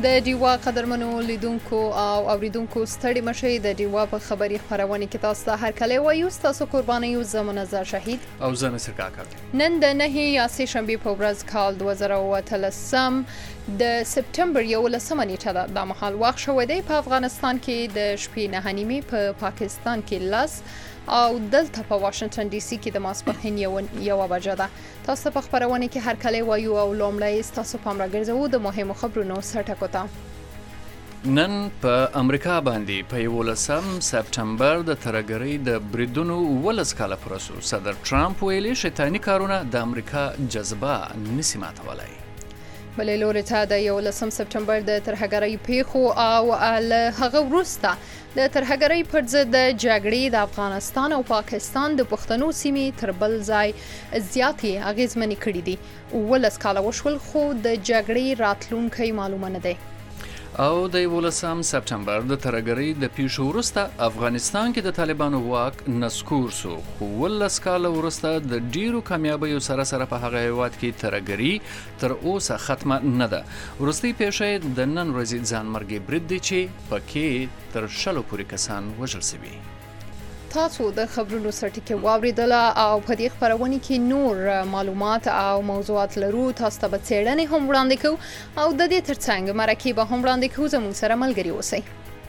د ډیوا قدرمنو لیدونکو او اوریدونکو ستړي مشئ د ډیوا په خبري خبرونه کې تاسو ته هرکلی وایو. ستاسو قرباني یو زمونږ شهید او زه نصر کاکا. نن د 9 یا 3 شنبه په ورځ کال 2013 د سپتمبر 11 نیټه ده. د مهال وخت شوی دی په افغانستان کې د شپې 9:30 په پاکستان کې لس او دلته په واشنگټن ډي سي کې د ماسپښین یو بجه ده. تاسو په خبرونه کې هرکلی وایو او لومړی تاسو پام راګرځوو د مهمو خبرونو سرټکو ته. نن په امریکا باندې په 11 سپتمبر د ترهګرۍ د بریدونو 11 کاله پر وسو صدر ټرمپ ویلي شیطاني کارونه د امریکا جذبه نسی ماتولای. بلې لوري ته د 11 سپتمبر د ترهګرۍ پیښو او له هغه وروسته د ترهګرۍ پر ضد د جګړې د افغانستان او پاکستان د پښتنو سیمې تر بل ځای زیاتې اغیزمنې کړې دي. 11 کاله وشول خو د جګړې راتلونکی معلومه نه دی. او د 11 سپتمبر د ترهګرۍ د پیښو وروسته افغانستان کې د طالبانو واک نسکور سو خو 11 کاله وروسته د ډیرو کامیابیو سره په هغه هیواد کې ترهګرۍ تر اوسه ختمه نه ده. وروستۍ پیښه د نن ورځې ځانمرګي برید دی چې پکې تر 100 پورې کسان وژل شوي. تاسو د خبرونو سرټکي واوریدله او په دې خبرونه کې نور معلومات او موضوعات لرو. تاسو ته به څېړنې هم وړاندې کوو او د دې ترڅنګ مرکې به هم وړاندې کوو. زموږ سره ملګري اوسئ.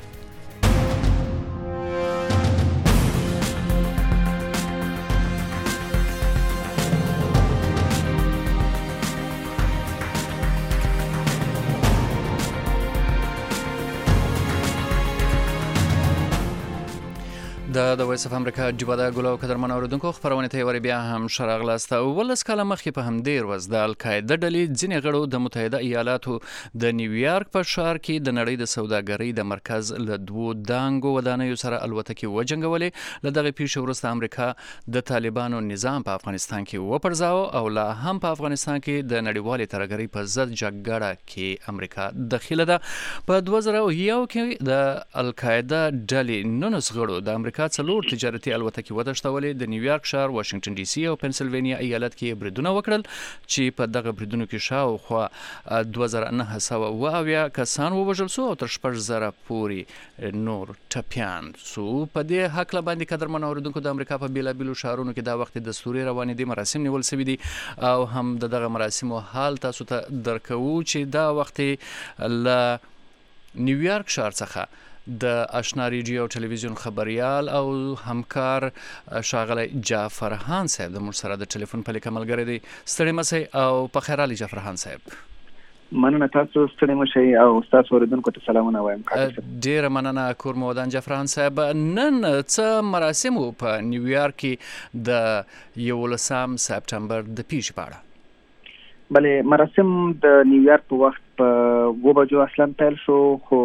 د وایس اف امریکا ډیوا د ګلو قدرمن اوریدونکو خبرونه ته ور بیا هم شراغلاسته. 11 کاله مخکې په همدې ورځ د القاعده ډلې ځینې غړو د متحده ایالاتو د نیویارک په ښار کې د نړۍ د سوداګرۍ د مرکز له 2 دانګو ودانیو سره الوتکې وجنګولې. له دغه پیښې وروسته امریکا د طالبانو نظام په افغانستان کې وپرځاو او لا هم په افغانستان کې د نړیوالې ترهګرۍ په ضد جګړه کې امریکا دخیله ده. په 2001 کې د القاعده ډلې 19 غړو د امریکا څلور تجارتي الوتکې ودشتولې. د نیویارک ښار، واشنگټن ډي سي او پنسلوانیا ایالت کې بریدونه وکړل چې په دغه بریدونو کې شاوخوا 2900 کسان ووژل شو او تر 6000 پورې نور ټپیان شو. په دې حق باندې قدرمن اوریدونکو د امریکا په بیلابیلو ښارونو کې دا وخت دستوري روانې دي، مراسم نیول شوي دي او هم دغه مراسمو حال تاسو ته درکوو چې دا وخت له نیویارک ښار څخه د آشنا ریډیو او ټلویزیون خبريال او همکار ښاغلی جعفرهان صاحب د موږ سره د ټلیفون په لیکه ملګری دی. ستړي مسئ او په خیر علي جعفرهان صاحب. مننه تاسو ستړي مشئ او تاسو اوریدونکو ته سلامونه وایم. ډیره مننه کور مو ودان جعفرهان صاحب. نن څه مراسم په نیویارک کې د 11 سپتمبر د پیښې په اړه؟ بلې مراسم د نیویارک په وخت په 2 بجو اصلا پیل شو خو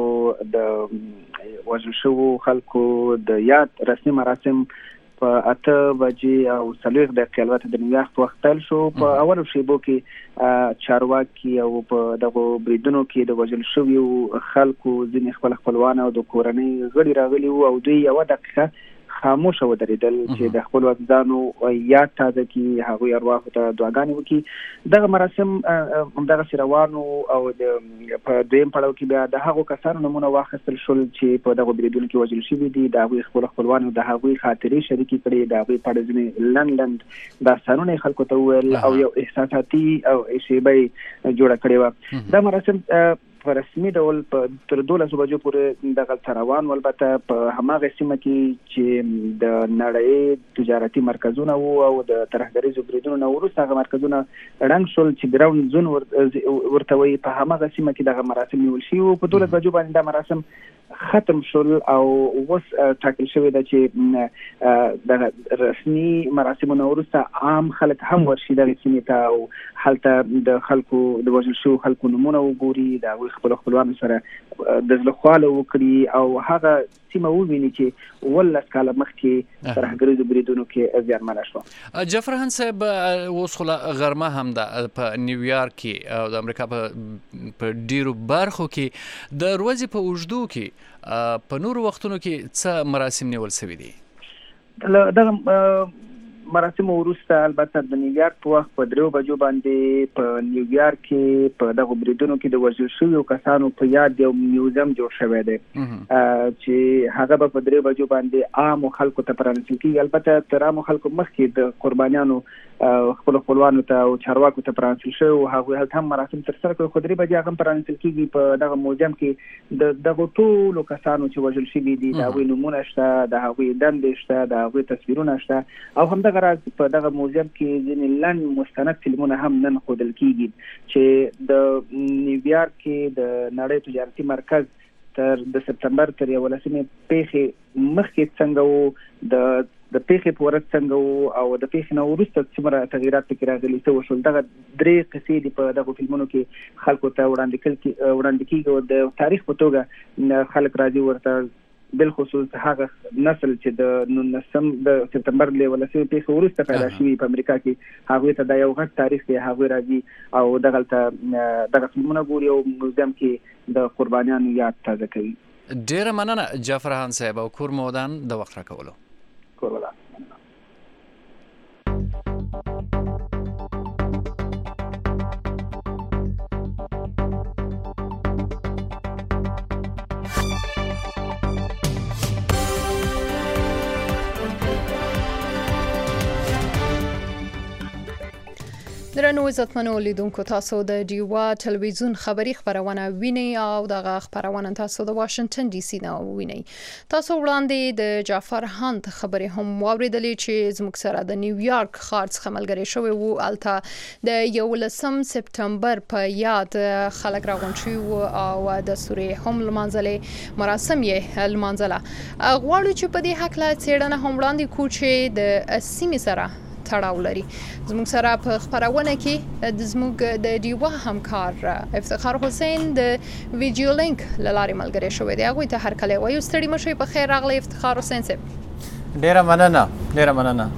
د وژل شوو خلکو د یاد رسمي مراسم په 8 بجې او 40 دقیقې البته د نیویارک په وخت پیل شو. په اولو شیبو کې چارواکي او په دغه بریدونو کې د وژل شویو خلکو ځینې خپلوان او د کورنۍ غړي راغلي وو او دوی 1 دقیقه خاموشه ودرېدل چې د خپل وطنانو یاد تازه کړي، هغوی ارواحو ته دعاګانې وکړي. دغه مراسم همدغسې روانو او په دویم پړاو کې بیا د هغو کسانو نومونه واخیستل شول چې په دغو بریدونو کې وژل شوي دي. د هغوی خپلوانو د هغوی خاطرې شریکې کړې، د هغوی په اړه ځینې لنډ داستانونه یې خلکو ته وویل او یو احساساتي او شیبه یې جوړه کړې وه. دا مراسم په رسمي ډول تر 12 بجو پورې دغه روان. البته په هماغه سیمه کې چې د نړۍ تجارتي مرکزونه وو او د ترهګریزو بریدونو نه وروسته هغه مرکزونه ړنګ شول چې ګراوند زون ورته وایي. په هماغه سیمه کې دغه مراسم نیول شوي وو. په 12 بجو باندې دا مراسم ختم شول او اوس ټاکل شوی ده چې د رسمي مراسمو نه وروسته عام خلک هم ورشي دغه سیمې ته او هلته د خلکو د وژل شوو خلکو نومونه وګوري، د خپلوانو سره د زړه خواله وکړي او هغه سیمه وویني چې 11 کاله مخکې ترهګریزو بریدونو کې زیانمنه شوه. جعفرهان صاحب اوس خو غرمه هم ده په نیویارک کې او د امریکا په ډیرو برخو کې د ورځې په اوږدو کې په نورو وختونو کې څه مراسم نیول شوي دي؟ دغه مراسم وروسته البته د نیویارک په وخت په 3 بجو باندې په نیویارک کې په دغه بریدونو کې د وژل شویو کسانو په یاد یو میوزیم جوړ شوی دی چې هغه په 3 بجو باندې عام خلکو ته پرانیستل کیږي. البته تر عام خلکو مخکې د قربانیانو خپل خپلوانو ته او چارواکو ته پرانیستل شوی او هغه هم مراسم ترسره کړي. خو 3 بجې هغه پرانیستل کیږي په دغه موزیم کې دغه ټولو کسانو چې وژل شوي دي د هغوی نومونه شته، د هغوی دندې شته، د هغوی تصویرونه شته او همدغه راز په دغه موزیم کې ځینې لنډ مستند فلمونه هم نن ښودل کیږي چې د نیویارک کې د نړۍ تجارتي مرکز تر د سپتمبر تر 11 پیښې مخکې څنګه وو، د پیښې په ورځ څنګه وو او د پیښې نه وروسته څومره تغیرات پکې راغلي څه وشول. دغه 3 قصې دي په دغه فلمونو کې خلکو ته وړاندې کیږي او د تاریخ په توګه خلک راځي ورته، بالخصوص هغه نسل چې د سپتمبر له 11 پیښې وروسته پیدا شوي په امریکا کې هغه ته د یو غټ تاریخ دی، هغه راځي او دغه فلمونه ګوري او موزیم کې د قربانیانو یاد تازه کوي. ډیره مننه جعفرهان صاحب او کور مودان د وخت راکولو. کورلا درنو عزتمنو لیدونکو، تاسو د ډیوا ټلویزیون خبری خبرونه وینئ او دغه خبرونه تاسو د واشنگټن ډي سي نه وینئ. تاسو وړاندې د جعفرهان خبرې هم واوریدلې چې زموږ سره د نیویارک ښار څخه ملګری شوی وو. الته د 11 سپتمبر په یاد خلک راغونډ شوي او د سورې هم لمانځلې، مراسم یې لمانځله. غواړو چې په دې حق لا څېړنه هم وړاندې کړو چې د سیمې سره تړاو لري. زموږ سره په خبرونه کې د زموږ د ډیوا همکار افتخار حسین د ویډیو لینک لارې ملګری شوی دی. هغوی ته هر کله وایو ستړي مشئ. په خیر راغلی افتخار حسین صاحب. ډیره مننه.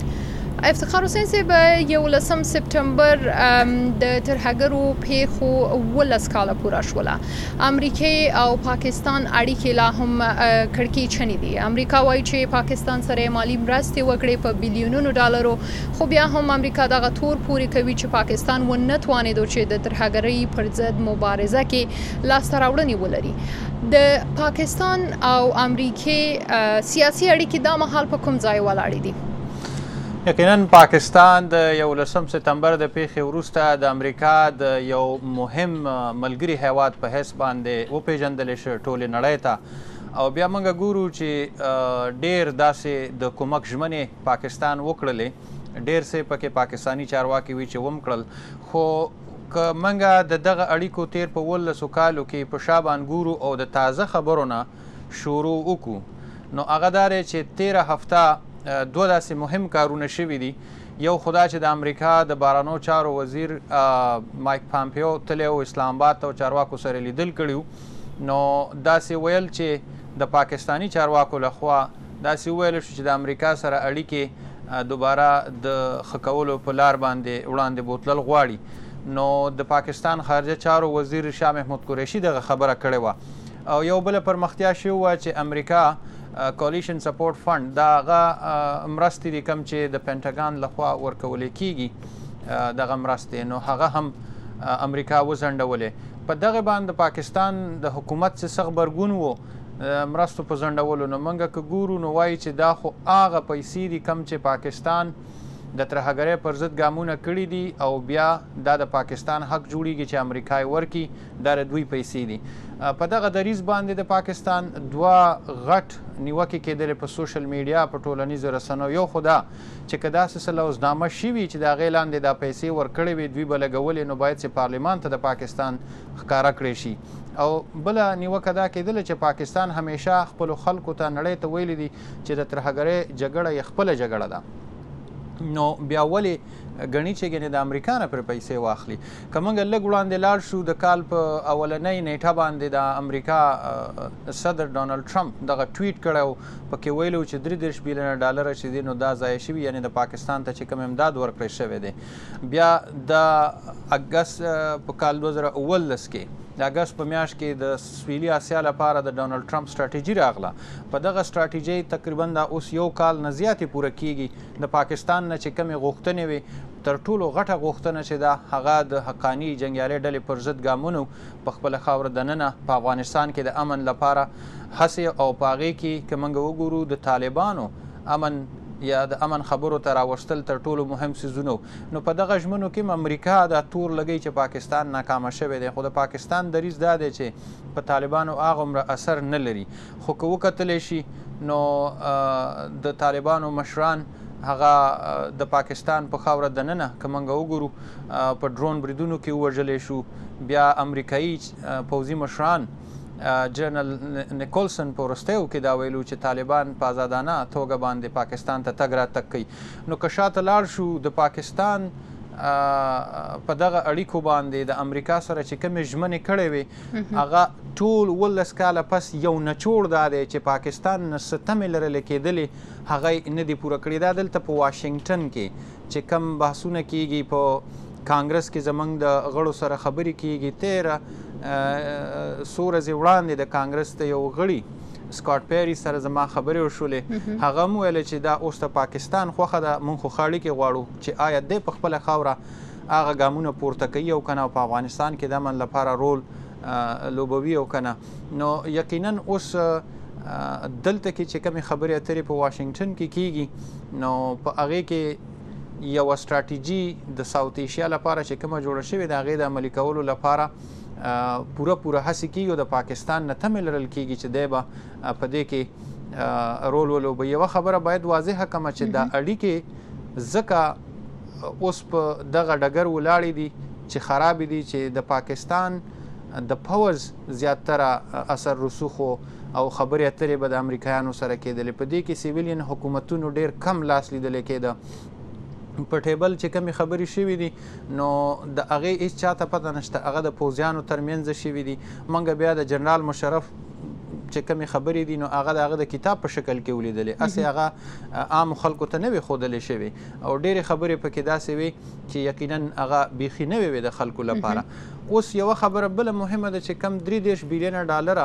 افتخار حسین صاحب، 11 سپتمبر د ترهګرو پیښو 12 کاله پوره شوله. امریکا او پاکستان اړیکې لا هم کړکۍ چنې دي. امریکا وایي چې پاکستان سره مالی مرستې وکړي په بلیونونو ډالرو، خو بیا هم امریکا دغه تور پورې کوي چې پاکستان ونه توانېدو چې د ترهګرۍ پر ضد مبارزه کې لاسته راوړنې ولري. د پاکستان او امریکا سیاسي اړیکې دا مهال په کوم ځای ولاړې دي؟ یقینا پاکستان د 11 سپتمبر د پیښې وروسته د امریکا د یو مهم ملګري هیواد په حیث باندې وپیژندل شو ټولې نړۍ ته، او بیا موږ ګورو چې ډیر داسې د کومک ژمنې پاکستان وکړلې، ډیر څه پکې پاکستانی چارواکي وي چې ومکړل. خو که موږ د دغه اړیکو تیر په 12 کالو کې په شابان ګورو او د تازه خبرونه شروع وکړو، نو هغه دا دی چې 13 هفته دوه داسې مهم کارونه شوي دي. یو خدا چې د امریکا د بهرنیو چارو وزیر مایک پامپیو تللی و اسلام آباد ته او چارواکو سره لیدل کړي، نو داسې ویل چې د پاکستانی چارواکو لخوا داسې ویل شو چې د امریکا سره اړیکې دوباره د ښه کولو په لار باندې وړاندې بوتلل غواړي. نو د پاکستان خارجه چارو وزیر شاه محمود قریشي دغه خبره کړې وه. او یو بله پرمختیا شوې وه چې امریکا کولیشن سپورټ فند دا هغه مرستې دي کوم چې د پینټاګان لخوا ورکول کیږي، دغه مرستې نو هغه هم امریکا وزنډولې. په دغه باندې پاکستان د حکومت څخه خبرګون وو مرستو په ځنډولو. نو موږ که ګورو نو وایي چې دا خو هغه پیسې دي کوم چې پاکستان د ترهګرۍ پر ضد ګامونه کړي دي او بیا دا د پاکستان حق جوړیږي چې امریکا یې ورکړي، دا د دوی پیسې دي. په دغه دریځ باندې د پاکستان دوه غټ نیوکې کېدلې په سوشل میډیا په ټولنیزو رسنیو. یو خو دا چې که داسې څه لوزنامه شوي چې د هغې لاندې دا پیسې ورکړې وي دوی به لګولې، نو باید چې پارلمان ته د پاکستان ښکاره کړی شي. او بله نیوکه دا کېدله چې پاکستان همیشه خپلو خلکو ته نړۍ ته ویلي دي چې د ترهګرۍ جګړه یې خپله جګړه ده، نو بیا ولې ګڼي چې ګنې د امریکا نه پرې پیسې واخلي. که موږ لږ وړاندې لاړ شو د کال په اولنۍ نیټه باندې د امریکا صدر ډونالډ ټرمپ دغه ټویټ کړی، پکې ویلو چې 33 بلیونه ډالر چې دي نو دا ضایع شوي، یعنې د پاکستان ته چې کوم امداد ورکړی شوی دی. بیا د اګست په کال 2019 کې د اګست په میاشت کې د سویلي اسیا لپاره د ډونالډ ټرمپ سټراټیجي راغله. په دغه سټراټیجي تقریبا دا اوس یو کال نه زیاتې پوره کیږي. د پاکستان نه چې کومې غوښتنې وي تر ټولو غټه غوښتنه چې ده هغه د حقاني جنګیالۍ ډلې پر ضد ګامونو په خپله خاوره دننه په افغانستان کې د امن لپاره هڅې او په هغې کې که موږ وګورو د طالبانو امن یا د امن خبرو ته راوستل تر ټولو مهم څیزونه. نو په دغه ژمنو کې امریکا دا تور لګی چې پاکستان ناکامه شوی دی، خو د پاکستان دریځ دا دی چې په طالبانو هغومره اثر نه لري. خو که وکتلی شي نو د طالبانو مشران هغه د پاکستان په خاوره دننه که موږ وګورو په ډرون بریدونو کې ووژلی شو. بیا امریکایي پوځي مشران جنرال نیکولسن په وروستیو کې دا ویلو چې طالبان په آزادانه توګه باندې پاکستان ته تګ راتګ کوي. نو که شاته لاړ شو د پاکستان په دغه اړیکو باندې د امریکا سره چې کومې ژمنې کړې وې هغه ټول 18 کاله پس یو نچوړ دا دی چې پاکستان نه څه تمې لرلې کېدلې هغه نه دي پوره کړي. دا دلته په واشنګټن کې چې کوم بحثونه کیږي په کانګرس کې زموږ د غړو سره خبرې کیږي. 13 ورځې وړاندې د کانګرس ته یو غړي سکاټ پیری سره زما خبرې وشولې. هغه هم ویل چې دا اوس د پاکستان خوښه ده، موږ خو ښه اړیکې غواړو چې آیا دی په خپله خاوره هغه ګامونه پورته کوي او که نه، په افغانستان کې د امن لپاره رول لوبوي او که نه. نو یقینا اوس دلته کې چې کومې خبرې اترې په واشنګټن کې کیږي نو په هغې کې یوه سټراټیجي د ساوت ایشیا لپاره چې کومه جوړه شوې د هغې د عملي کولو لپاره پوره هڅې کیږي او د پاکستان نه تمې لرل کیږي چې دی به په دې کې رول ولوبوي. یوه خبره باید واضحه کړمه چې دا اړیکې ځکه اوس په دغه ډګر ولاړې دي چې خرابې دي چې د پاکستان د پوځ زیاتره اثر رسوخ او خبرې اترې به د امریکایانو سره کېدلې. په دې کې سیویلین حکومتونو ډېر کم لاس لیدلی کېده. په ټیبل چې کومې خبرې شوي دي نو د هغې هېڅ چاته پته نشته، هغه د پوځیانو ترمنځ شوي دي. موږ بیا د جنرال مشرف چې کومې خبرې دي نو هغه د هغه د کتاب په شکل کې ولیدلې، هسې هغه عامو خلکو ته نه وي ښودلې شوې او ډېرې خبرې پکې داسې وي چې یقینا هغه بیخي نوې وي د خلکو لپاره. اوس یوه خبره بله مهمه ده چې کم 33 بیلیونه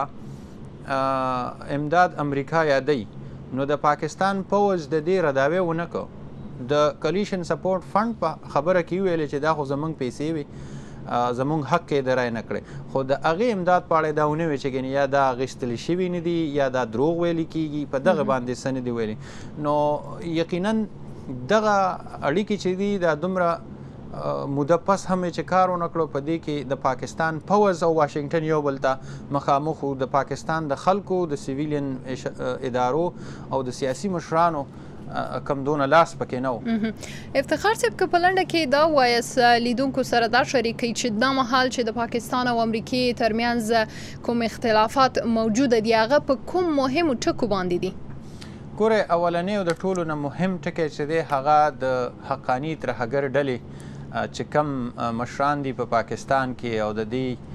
ډالره امداد امریکا یادوي نو د پاکستان پوځ د دې رداوی ونه کړ. د کولیشن سپورټ فند په خبره کې ویلې چې دا خو زموږ پیسې وي، زموږ حق یې د رای نه کړی، خو د هغې امداد په اړه دا ونه وی چې یا دا اخیستلی شوي نه دي یا دا دروغ ویلي کېږي، په دغه باندې څه نه دي ویلي. نو یقینا دغه اړیکې چې دي دا دومره موده پس هم چې کار ونه کړو. په دې کې د پاکستان پوځ او واشنګټن یو بل ته مخامخ، د پاکستان د خلکو د سیویلین ادارو او د سیاسي مشرانو کم دونه لاس پکې نه و. افتخار صاحب که په لنډه کې دا وایاست لیدونکو سره دا شریکوي چې دا مهال چې د پاکستان او امریکې ترمنځ کوم اختلافات موجوده دي هغه په کوم مهمو ټکو باندې دي؟ ګورئ، اولنی او د ټولو نه مهم ټکی چې دی هغه د حقاني ترهګر ډلې چې کم مشران دي په پاکستان کې او د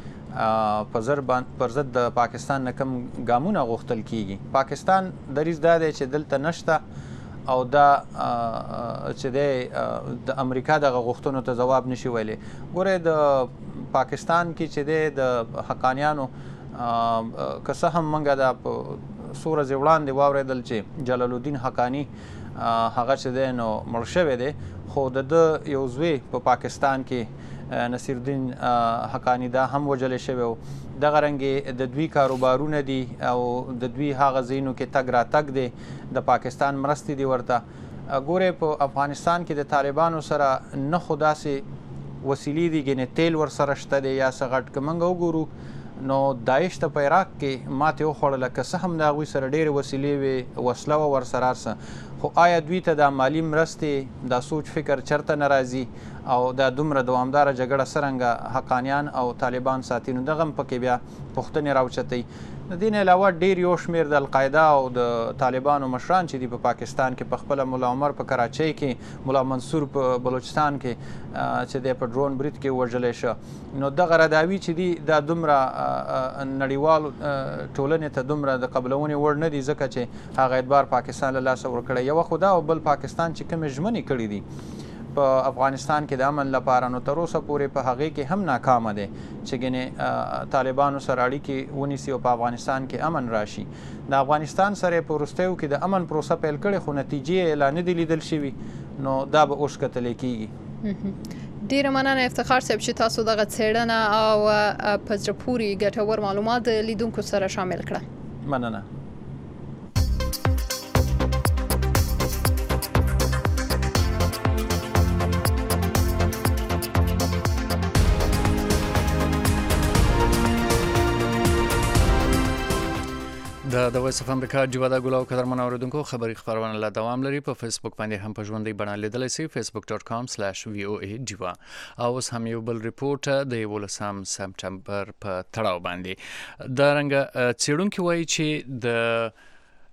دې پر ضد د پاکستان نه کم ګامونه غوښتل کیږي. پاکستان دریځ دا دی چې دلته نشته او دا چې دی د امریکا دغه غوښتنو ته ځواب نشي ویلی. ګورئ، د پاکستان کې چې دی د حقانیانو که څه هم موږ دا په څو ورځې وړاندې واورېدل چې جلال الدین حقاني هغه چې دی نو مړ شوی دی، خو د ده یو زوی په پاکستان کې نصیر الدین حقاني دا هم وژلی شوی و. دغه رنګې د دوی کاروبارونه دي او د دوی هغه ځایونو کې تګ راتګ دی، د پاکستان مرستې دي ورته. ګورئ، په افغانستان کې د طالبانو سره نه خو داسې وسیلې دي، ګنې تیل ورسره شته دی یا څه غټ. که موږ وګورو نو داعش ته په عراق کې ماتې وخوړله، که څه هم د هغوی سره ډېرې وسیلې وې، وسله وه ورسره هر څه، خو آیا دوی ته دا مالي مرستې دا سوچ فکر چرته نه راځي او دا دومره دوامداره جګړه څرنګه حقانیان او طالبان ساتي؟ نو دغه هم پکې بیا پوښتنې راوچتوي. د دې نه علاوه ډېر یو شمېر د القاعده او د طالبانو مشران چې دي په پاکستان کې، په خپله ملا عمر په کراچۍ کې، ملا منصور په بلوچستان کې چې دی په ډرون برید کې وژلی شه. نو دغه رداوي چې دي دا دومره نړیوال ټولنې ته دومره د قبلونې وړ نه دي، ځکه چې هغه اعتبار پاکستان له لاسه ورکړی. یوه خو دا او بل پاکستان چې کومې ژمنې کړي دي په افغانستان کې د امن لپاره، نو تر اوسه پورې په هغې کې هم ناکامه دی چې ګنې طالبانو سره اړیکې ونیسي او په افغانستان کې امن راشي. د افغانستان سره په وروستیو کې د امن پروسه پیل کړې، خو نتیجې یې لا نه دي لیدل شوي، نو دا به اوس کتلی کېږي. ډیره مننه افتخار صاحب چې تاسو دغه څېړنه او په زړه پورې ګټور معلومات د لیدونکو سره شامل کړه. مننه. د وایس اف امریکا جواده ګل او قدرمن اوریدونکو خبري خبرونه لا دوام لري. په فیسبوک باندې هم په ژوندۍ بڼه لیدلای شئ facebook.com/voa جوا. او اوس هم یو بل ریپورت د 11 سپټمبر په تړاو باندې د رنګ څېړونکو وایي چې د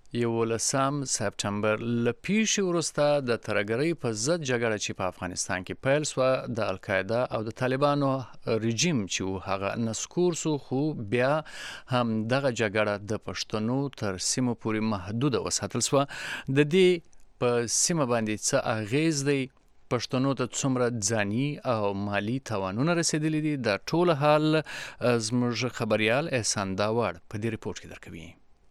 11 سپټمبر لپیش ورسته د ترګری په ضد جګړه چې په افغانستان کې پیل شو د القاعده او د طالبانو رژیم چې هغه نسکور سو، خو بیا هم دغه جګړه د پښتنو تر سیمو پورې محدود وساتل شو. د دې په سیمه باندې څه اغیز دی، پښتنو ته څومره ځاني او مالی تاوانونه رسیدلي دي، د ټول حال زموږ خبريال احسان داوړ په دې ریپورت کې درکوي.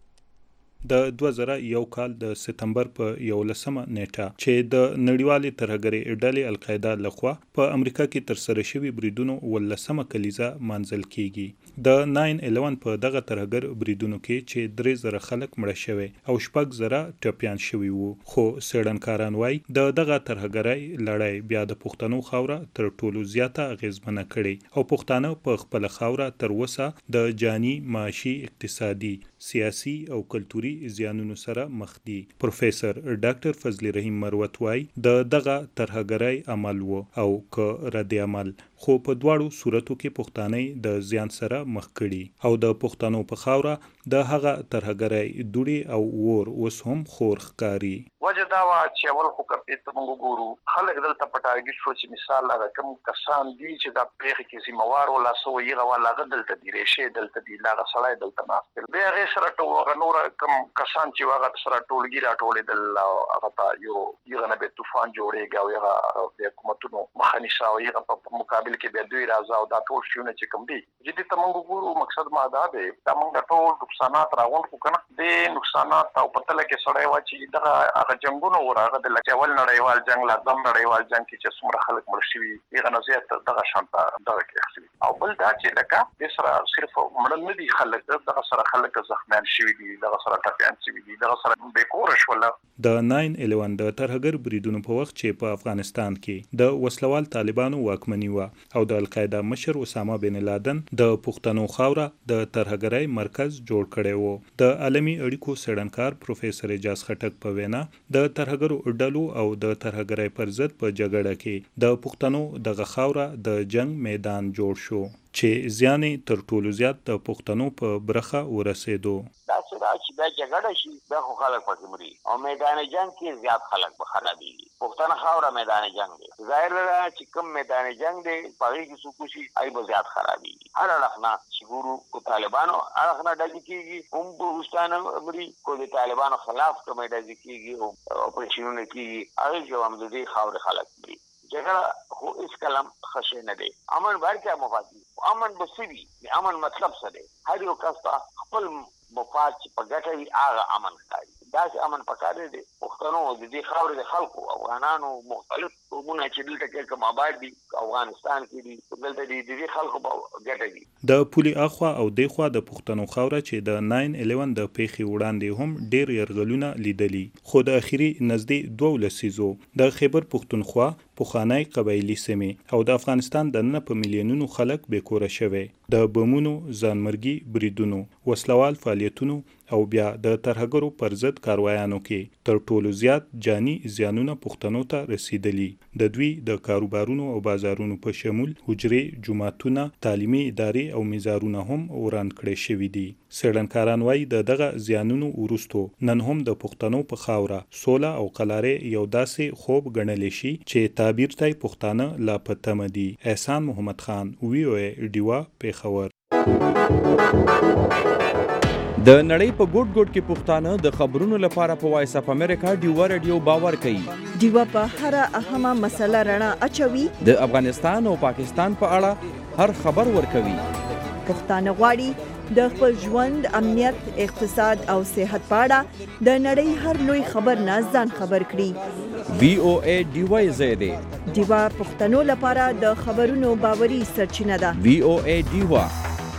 د 2001 کال د سپتمبر په 11مه نیټه چې د نړیوالې ترهګرۍ ډلې القاعده لخوا په امریکا کې تر سره شوی بریدونو 11مه کلیزه مانځل کیږي. د 9/11 په دغه ترهګر بریدونو کې چې 3000 خلک مړه شوي او 6000 ټپيان شوي وو، خو څېړنکاران وایي د دغه ترهګرۍ لړۍ بیا د پښتنو خاوره تر ټولو زیاته اغیزمنه کړي او پښتانه په خپل خاوره تر اوسه د جاني، معاشي، اقتصادي، سیاسي او کلتوري زیانونو سره مخ دي. پروفیسور ډاکټر فضل رحیم مروت وایي د دغه ترهګرۍ عمل وو او که رد عمل، خو په دواړو صورتو کې پښتانه د زیان سره مخ کړي او د پښتنو په خاوره د هغه ترهګرۍ دوړي او ور اوس هم خور ښکاري. وجه دا وا چې اول خو کپې ته موږ ګورو خلک دلته پټاګي شو چې مثال هغه کوم کسان دي چې دا پیغه کې زموار ولا سو یې غوا لاغه دلته دی ریشه دلته دی لاغه سړی دلته ناستل به هغه سره ټول نور کوم کسان چې هغه سره ټولګي راټولې دل هغه ته یو نه به طوفان جوړېږي او هغه د حکومتونو مخانیسه او هغه په مقابل کې به دوی راځي او دا ټول شونه چې کوم دي چې ته موږ ګورو مقصد ما دا دی دا موږ ټول نقصانات راغون کو کنه د نقصانات او پته لکه سړی وا چې دغه جنگونو ورغه د لکهول نړیوال جنگ لا دم نړیوال جنگ کې چې څومره خلک مړ شوي هغه نه زیات دغه شانته دغه کې او بل دا چې لکه د سره صرف مړ نه دي خلک دغه سره خلک زخمیان شوي دي دغه سره ټپيان شوي دي دغه سره به کور شول. د 9/11 د ترهګر بریدونو په وخت چې په افغانستان کې د وسلوال طالبانو واکمني و او د القاعده مشر اسامه بن لادن د پښتنو خاوره د ترهګرۍ مرکز جوړ کړی وو. د عالمي اړیکو څېړنکار پروفیسور اجاز خټک په وینا د ترهګرو ډلو او د ترهګرۍ پر ضد په جګړه کې د پښتنو دغه خاوره د جنگ میدان جوړ شو چې ځانې تر ټولو زیات د پښتنو په برخه ورسېدو. دا چې دا جګړه شي دا خو خلک پکې مري او میدان جنگ کې زیات خلک به خرابېږي. پښتنه خاوره میدان جنگ دی، ظاهر ده چې کوم میدان جنگ دی پغې کې څوک شي ای به زیات خرابېږي. هر اړخ نه چې ګورو کو طالبانو اړخ نه ډګي کېږي هم پښتانه مري، کو د طالبانو خلاف کوم ډګي کېږي او اپریشنونه کېږي هغه کې هم د دې خاوره خلک مري. جګړه خو اس کلم خشه نه دی. امن بار کې مفادي امن بسوي امن مطلب څه دی؟ هر یو کس خپل مفاد چې په ګټه وي هغه امن کوي. دا چې امن پکاره دی پښتنو د دې خاورې د خلکو افغانانو مختلف قومونه چې دلته کې کوم آباد دي افغانستان کې دي دلته د دې خلکو په ګټه دي. د پولي اخوا او دیخوا د پښتنو خاوره چې د 9/11 د پیښې وړاندې هم ډېر يرغلونه لیدلي، خو د اخیری نږدې 2 لسیزو د خیبر پښتونخوا پخوانی قبایلی سیمې او د افغانستان د نه په میلیونونو خلک بیکوره شوي د بمونو ځانمرګي بریدونو وسلوال فعالیتونو او بیا د ترهګرو پر ضد کاروایانو کې تر ټولو زیات جاني زیانونه پښتنو ته رسیدلي. د دوی د کاروبارونو او بازارونو په شمول حجرې، جوماتونه، تعلیمي ادارې او میزارونه هم وران کړي شوي دي. څېړنکاران وایي د دغه زیانونو وروستو نن هم د پښتنو په خاوره سوله او قلارې یو داسې خوب ګڼلی شي چې تعبیر ته پښتانه لا په تمه دي. احسان محمد خان، VOA ډیوا، پیښور. د نړۍ په ګوټ ګوټ کې پښتانه د خبرونو لپاره په وایس اف امریکا ډیوا رادیو باور کوي. ډیوا په هر اهمه مسله رڼا اچوي. د افغانستان او پاکستان په اړه هر خبر ورکوي. پښتانه غواړي د خپل ژوند، امنیت، اقتصاد او صحت په اړه د نړۍ هر لوی خبر نه ځان خبر کړي. VOA ډیوا زیاده ډیوا پښتنو لپاره د خبرونو باوري سرچینه ده. VOA ډیوا.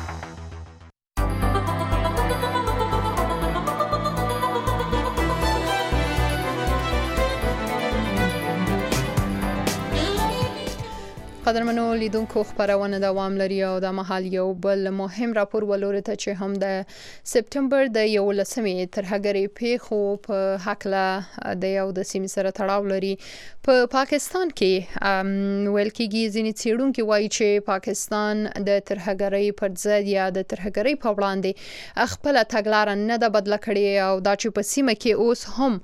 قدرمنو لیدونکو، خبرونه دوام لري او د مهال یو بل مهم راپور ولوري ته چې هم د سپتمبر د 11مې ترهګرۍ پیښو په حقله د یو د سیمې سره تړاو لري. په پاکستان کې ویل کېږي ځینې څېړونکي وایي چې پاکستان د ترهګرۍ پر ضد یا د ترهګرۍ په وړاندې خپل تګلارې نه ده بدله کړې او دا چې په سیمه کې اوس هم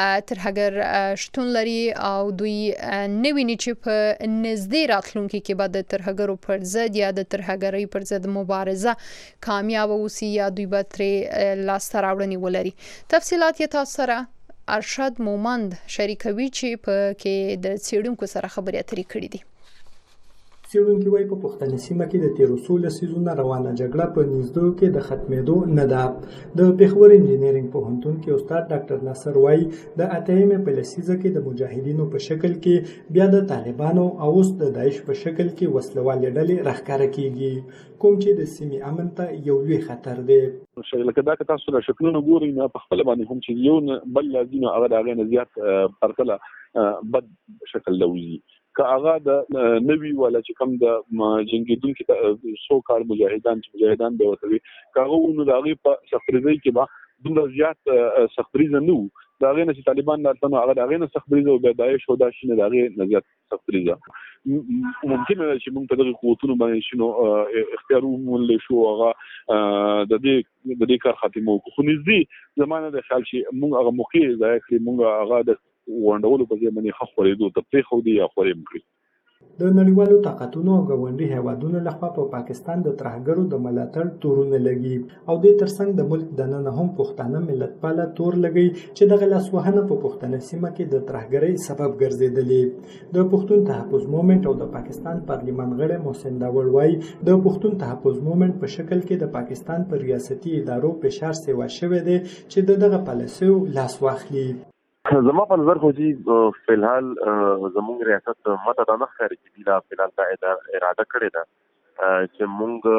ترهګر شتون لري او دوی نه ویني چې په نږدې راتلونکي کې به د ترهګرو پر ضد یا د ترهګرۍ پر ضد مبارزه کامیاب اوسي یا دوی به ترې لاسته راوړنې ولري. تفصیلات یې تاسو سره ارشد مومند شریکوي چې په کې د څېړونکو سره خبرې اترې کړې دي. څېړونکي وايي په پښتني سیمه کې د تیرو 16 لسیزونو روانه جګړه په نږدې کې د ختمېدو نه ده. د پېښور انجینرینګ پوهنتون کې استاد ډاکټر ناصر وايي د اتهمې په لسیزه کې د مجاهدینو په شکل کې بیا د طالبانو او اوس د داعش په شکل کې وسلوالې ډلې راښکاره کیږي، کوم چې د سیمې امن ته یو لوی خطر دی. لکه دا که تاسو له شکلونو ګورئ نه په خپل باندې هم چې یو بل لازم هغه د هغې نه زیات پرتله بد شکل لوي که هغه د نوي ولا چې کوم د جنگیدونکو سو کال مجاهدان به وتوي کاغه نو د هغې په سختریزۍ کې به دومره زیات سختریزه نه وو. د هغې نه چې طالبان راتلل نو هغه د هغې نه سختریزه او بیا داعش او دا شي نه د هغې نه زیات سختریزه. ممکن ده چې موږ په دغه قوتونو باندې شنو اختیار وموندلی شو هغه د دې کار خاتمه وکړو. خو نږدې زمانه د خیال چې موږ هغه موقع ضایع کړې، موږ هغه د وانډولو په ځای باندې ښه خورېدو ته پرېښودي یا خورې هم کړي. د نړیوالو طاقتونو او ګاونډي هیوادونو لخوا په پاکستان د ترهګرو د ملاتړ تورونه لګي او د ترڅنګ د ملک دننه هم پښتانه ملتپاله تور لګي چې دغه لاسوهنه په پښتنه سیمه کې د ترهګرۍ سبب ګرځېدلې. د پښتون تحفظ مومنټ او د پاکستان پارلیمان غړی محسن داوړ وايي د پښتون تحفظ مومنټ په شکل کې د پاکستان پر ریاستي ادارو فشار سیوا شوی دی چې دغه پالیسیو لاس واخلي. زما په نظر خو چې فلحال زموږ ریاست ماته دا نه ښکاري چې دوی لا فلحال دا اراده کړې ده چې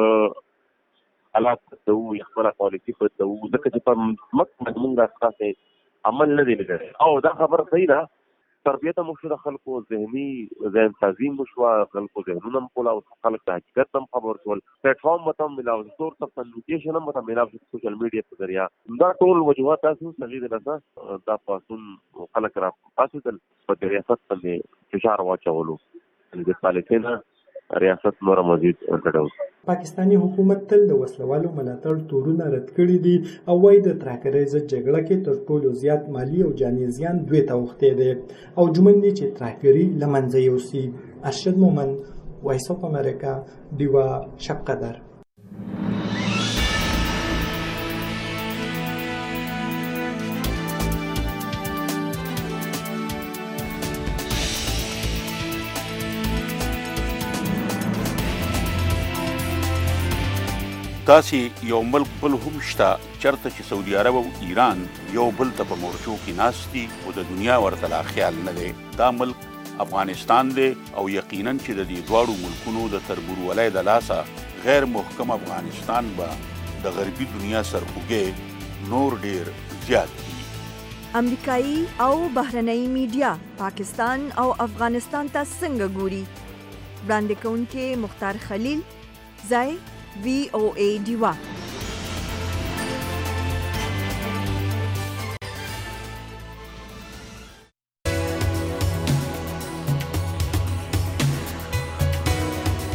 موږ حالات بدلوو یا خپله پالیسي بدلوو، ځکه چې په مخ باندې موږ داسې عمل نه دی لګړی او دا خبره صحیح ده. تربیت هم وشو د خلکو، ذهني ذهن تنظیم هم وشوه، خلکو ذهنونه هم کولاو، خلک د حقیقت هم خبر شول، پلیټفارم ورته هم میلاو شو، سورس اف کمیونیکیشن هم ورته میلاو شو سوشل میډیا په ذریعه. دا ټول وجوهات داسې صحیح دي لکه دا پاڅون خلک را پاڅېدل، په ریاست باندې فشار واچولو، د پالیسۍ نه ریاست نور مزید ګډوډ. پاکستانی حکومت تل د وسلوالو ملاتړ تورونه رد کړي دي او وايي د ترهګرۍ ضد جګړه کې تر ټولو زیات مالی او جاني زیان دوی ته اوښتی دی او ژمن دي چې ترهګري له منځه یوسي. ارشد مومند، وایس اف امریکا، ډیوا شب قدر. داسې یو ملک بل هم شته چېرته چې سعودي عرب او ایران یو بل ته په مورچو کې ناست دي خو د دنیا ورته لا خیال نه دی. دا ملک افغانستان دی او یقینا چې د دې دواړو ملکونو د تربورولۍ د لاسه غیر محکم افغانستان به د غربي دنیا سرخوږی نور ډیر زیات دي. امریکایي او بهرنۍ میډیا پاکستان او افغانستان ته څنګه ګوري؟ وړاندې کوونکی مختار خلیل، ځای VOA ډیوا.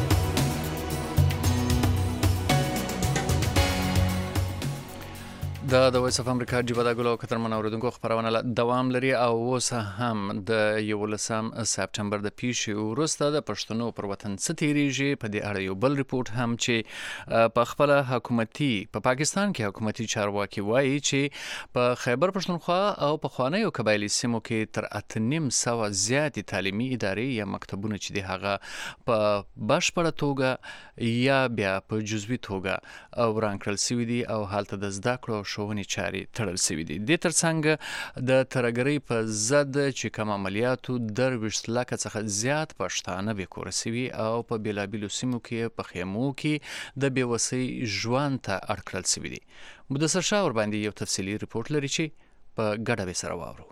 د د وایس اف امریکا جبه د ګلو کتر منوردونکو خبرونه دوام لري او اوس هم د 11 سپتمبر د پیښې وروسته د پښتنو پر وطن ستیریږي په دې اړه یو بل ریپورت هم چې په خپل حکومتي په پاکستان کې حکومتي چارواکي وایي چې په خیبر پښتونخوا او په خوانیو قبایلی سیمو کې تر 800 زیاتې تعلیمي ادارې یا مکتبونه چې د هغه په بشپړه توګه یا بیا په جزوي توګه وران کړل شوي دي او حالت د زده کړو شوونې چاري تړل شوي دي. د ترڅنګ د ترهګرۍ په ضد چې کوم عملیاتو 23 لکه څخه زیات پښتانه بې کوره شوي او په بیلابیلو سیمو کې په خیمو کې د بېوسۍ ژوند ته اړ کړل شوي دي. مدثر شاه ورباندې یو تفصیلي ریپورت لري چې په ګډه به سره واورو.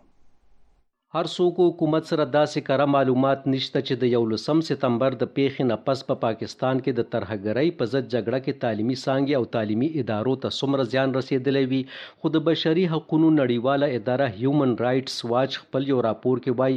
هر څوک حکومت سره داسې کره معلومات نشته چې د 11 سپتمبر د پیښې نه پس په پاکستان کې د ترهګرۍ په ضد جګړه کې تعلیمي څانګې او تعلیمي ادارو ته څومره زیان رسېدلی وي، خو د بشري حقوقو نړیواله اداره هیومن رایټس واچ خپل یو راپور کې وایي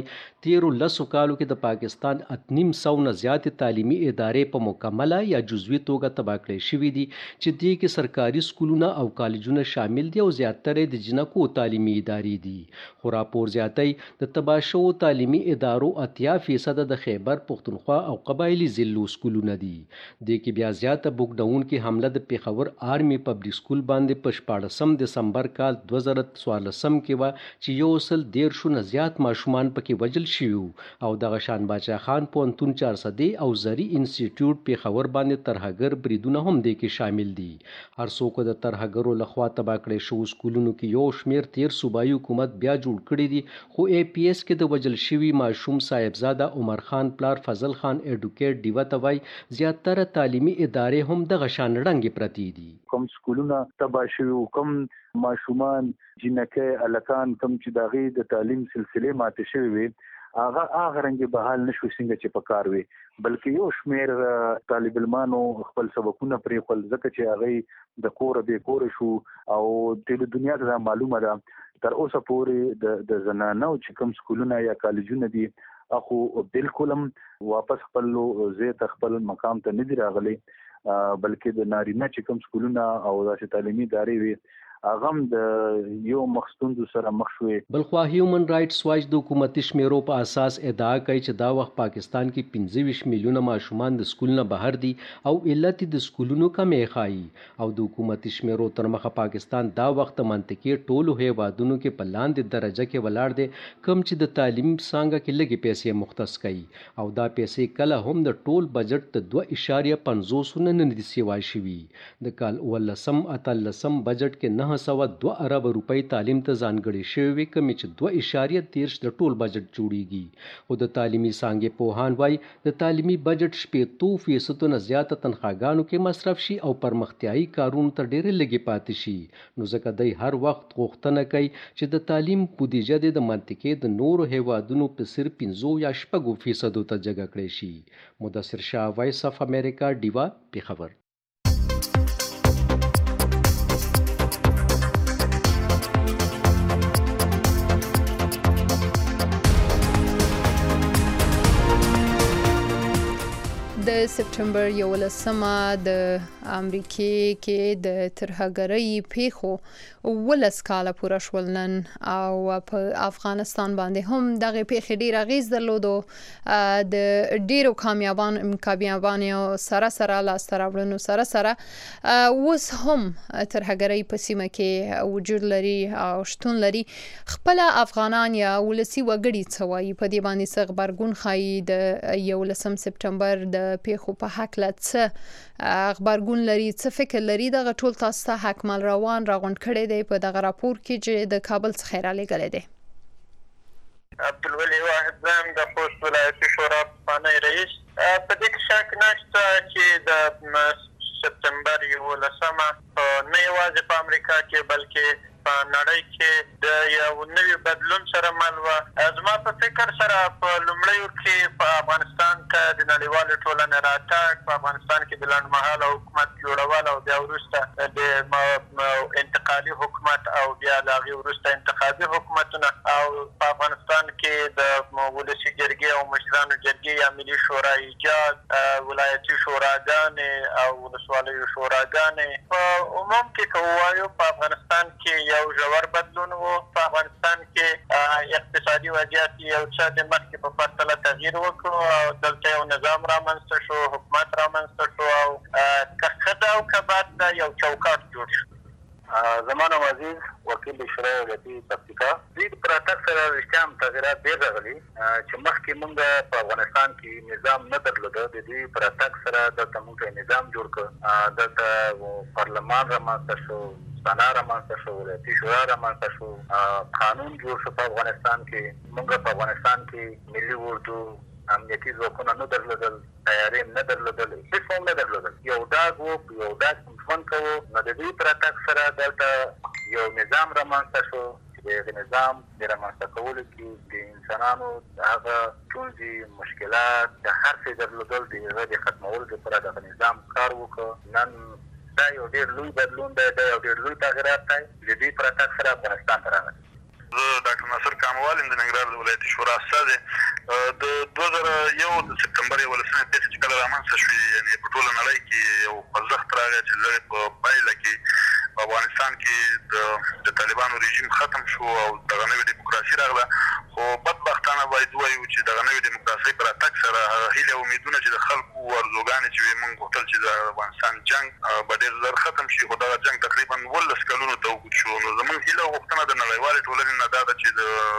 13 کالو کې د پاکستان 800 نه زیاتې تعلیمي ادارې په مکمله یا جزوي توګه تباه کړې شوي دي چې دې کې سرکاري سکولونه او کالجونه شامل دي او زیاتره د جنکو تعلیمي ادارې دي. خو راپور زیاتوي د تباه شوو تعلیمي ادارو 80% د خیبر پښتونخوا او قبایلی ضلعو سکولونه دي. دې کې بیا زیاته بوکډاون کې حمله د پیښور آرمي پبلک سکول باندې په 14 دسمبر کال 2014 کې وه چې 113 نه زیات ماشومان پکې وژل شوي او دغه شان باچا خان پوهنتون 400 او زری انسټیټیوټ پیښور باندې ترهګر بریدونه هم دې کې شامل دي. هر څوک د ترهګرو لخوا تباه کړی شوو سکولونو کې یو شمېر 13 صوبایي حکومت بیا جوړ کړي دي، خو پی ایس کې د وجل شوي ماشوم صاحبزاده عمر خان پلار فضل خان ایډوکیټ ډیوه ته وایي زیاتره تعلیمي ادارې هم دغه شان ړنګې پرتې دي. کوم سکولونه تباه شوي، کوم ماشومان جنکۍ الکان کوم چې د هغې د تعلیم سلسلې ماتې شوي وي هغه رنګې بحال نشو څنګه چې پکار وي، بلکې یو شمېر طالب علمانو خپل سبقونه پرېښول ځکه چې هغې د کوره بې کوره شو او ټول دنیا ته دا معلومه ده تر اوسه پورې د زنانو چې کوم سکولونه یا کالجونه دي اخو بالکل هم واپس خپل ځای ته خپل مقام ته نه دي راغلي، بلکې د نارینه چې کوم سکولونه او داسې تعلیمي ادارې وي هغه هم د یو مخستوندو سره مخ شوي. بلخوا هیومن رایټس واچ د حکومتي شمیرو په اساس ادعا کوي چې دا وخت پاکستان کې 25 میلیونه ماشومان د سکول نه بهر دي او علت د سکولونو کمې ښایي او د حکومتي شمیرو تر مخه پاکستان دا وخت منطقي ټولو هیوادونو کې په لاندې درجه کې ولاړ دی کوم چې د تعلیم څانګه کې لږې پیسې مختص کوي او دا پیسې کله هم د ټول بجټ د 2.50 نه دي سیوا شوي. د کال 18 بجټ کې 902 ارب روپۍ تعلیم ته ځانګړې شوې وي کومې چې 2.13 د ټول بجټ جوړیږي. خو د تعلیمي څانګې پوهان وایي د تعلیمي بجټ 70% نه زیاته تنخواګانو کې مصرف شي او پرمختیایي کارونو ته ډېرې لږې پاتې شي، نو ځکه دی هر وخت غوښتنه کوي چې د تعلیم بودیجه د منطقې د نورو هیوادونو په صرف 5 یا 6% ته جګه کړی شي. مدثر شاه، وایس اف امریکا، ډیوا، پیښور. د سپټمبر 11 د امریکې کې د ترهګرۍ پیښو 10 کاله پوره شول نن او په افغانستان باندې هم دغه پیښې ډیر اغیز درلودو. د ډیرو کامیابانو سره لاسته راوړنو سره اوس هم ترهګرۍ په سیمه کې وجود لري او شتون لري. خپل افغانان یا ولسی وګړي څه وایي په دې باندې څه غبرګون ښایي د 11 سپټمبر د پیښو په حق له خبرګون لري، څه فکر لري؟ دغه ټول تاسو ته حکمل روان راغونډ کړی دی په دغه راپور کې چې د کابل څخه رالیږلی دی. عبدالولي واحد زم د خوست ولایتي شورا پخوانی رئیس. په دې کې شک نشته چې د سپتمبر 11 نه یوازې په امریکا کې بلکې په نړۍ کې د یو نوي بدلون سره مل وه. زما په فکر سره په لومړیو کې په افغانستان ته د نړیوالې ټولنې راتګ، په افغانستان کې د لنډمهاله حکومت جوړول او بیا وروسته د انتقالي حکومت او بیا د هغې وروسته انتخابي حکومتونه او په افغانستان کې کې د ولسي جرګې او مشرانو جرګې یا ملي شورا ایجاد، ولایتي شوراګانې او ولسوالیو شوراګانې په عموم کې که ووایو په افغانستان کې یو ژور بدلون و. په افغانستان کې اقتصادي وضعیت یو څه د مخکې په پرتله تغییر وکړو او دلته یو نظام رامنځته شو، حکومت رامنځته شو او که ښه ده او که بد ده یو چوکاټ جوړ شو. زما نوم عزیز، وکیل شورای ولایتي پکتیکا. دوی په راتګ سره رښتیا هم تغیرات ډېر راغلي چې مخکې موږ په افغانستان کې نظام نه درلوده. د دوی په راتګ سره دلته موږ نظام جوړ کړ، دلته پارلمان رامنځته شو، سنا رامنځته شو، ولایتي شورا رامنځته شو، قانون جوړ شو. په افغانستان کې موږ په افغانستان کې ملي اردو امنیتي ځواکونه نه درلودل، تیارې نه درلودل، هېڅ هم نه درلودل. یو ډاګ و، یو ډاګ ژوند کوو. نو د دوی په راتګ سره دلته یو نظام رامنځته شو چې د هغې نظام د رامنځته کولو کې د انسانانو هغه ستونزې، مشکلات، د هر څه درلودل، د هغه د ختمولو لپاره دغه نظام کار وکړ. نن دا یو ډېر لوی بدلون دی، دا یو ډېر لوی تغیرات دی. د دوی په راتګ سره افغانستان ته راغلی. زه ډاکټر ناصر کاموال یم، د ننګرهار د ولایتي شورا استازی. د 2001 د سپتمبر 11 پیښې چې کله رامنځته شوې، یعنې په ټوله نړۍ کې یو خوځښت راغی چې د هغې په پایله کې په افغانستان کې د طالبانو رژیم ختم شو او دغه نوې ډیموکراسي راغله. خو بدبختانه باید ووایو چې دغه نوې ډیموکراسۍ په راتګ سره هغه هیلې او امیدونه چې د خلکو ارزوګانې چې وې، موږ غوښتل چې د افغانستان جنګ به ډېر زر ختم شي، خو دغه جنګ تقریبا 11 کلونو ته اوږد شو. نو زموږ هیله او غوښتنه د نړیوالې ټولنې نه دا ده چې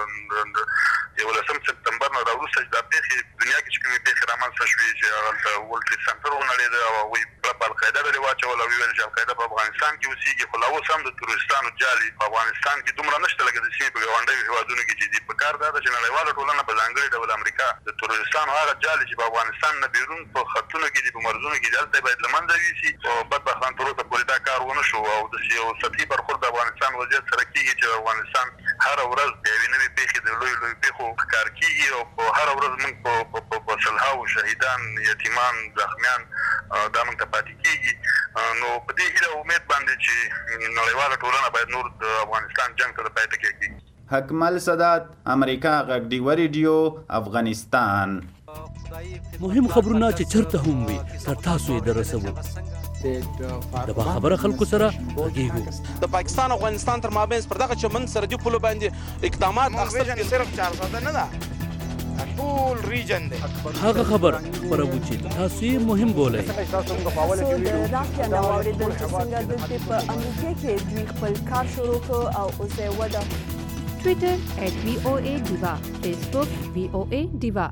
د 11 سپتمبر نه راوروسته چې دا پیښې دنیا کې چې کومې پیښې رامنځته شوې چې هغلته ورلډ ټریډ سنټر ونړېده او هغوی په القاعده ډلې واچول او ویل چې القاعده په افغانستان کې اوسېږي. خو لا اوس هم د تروریستانو جالي په افغانستان کې دومره نشته لکه د سیمې په ګاونډیو هېوادونو کې چې دي. په کار دا ده چې نړیواله ټولنه په ځانګړي ډول امریکا د تروریستانو هغه جالي چې په افغانستان نه بیرون په خطونو کې دي، په مرزونو کې دي، هلته باید له منځه یوسي. خو بدبختانه تر اوسه پورې دا کار ونه شو او داسې یو سطحي برخورد د افغانستان وضعیت سره کېږي چې د افغانستان هره ورځ د یوې نوې پیښې د لویو لویو پیښو ښکار کېږي او په هره ورځ موږ په سلهاوو شهیدان، یتیمان، زخمیان دا موږ ته پاتې کېږي. نو په دې هیله او امید باندې چې نړیواله ټولنه باید نور د افغانستان جنګ ته د پای ټکی کېږي. حکمل سادات، امریکا غږ ډیوه ریډیو، افغانستان. مهم خبرونه چې چرته هم وي تر تاسو یې درسوو. د باخبره خلکو سره غږیږو. د پاکستان او افغانستان تر مابین پر دغه چمن سرحدي پولو باندې اقدامات اخیستل صرف 4 نه ده، ټول ریجن دی. هغه خبر خبرو چې تاسو یې مهم بولئ. د راکیا نو اوریدل چې څنګه دلته په امریکا کې دوی خپل کار شروع کړ او اوس یې وده. ټویټر @VOA Diva، فیسبوک VOA Diva.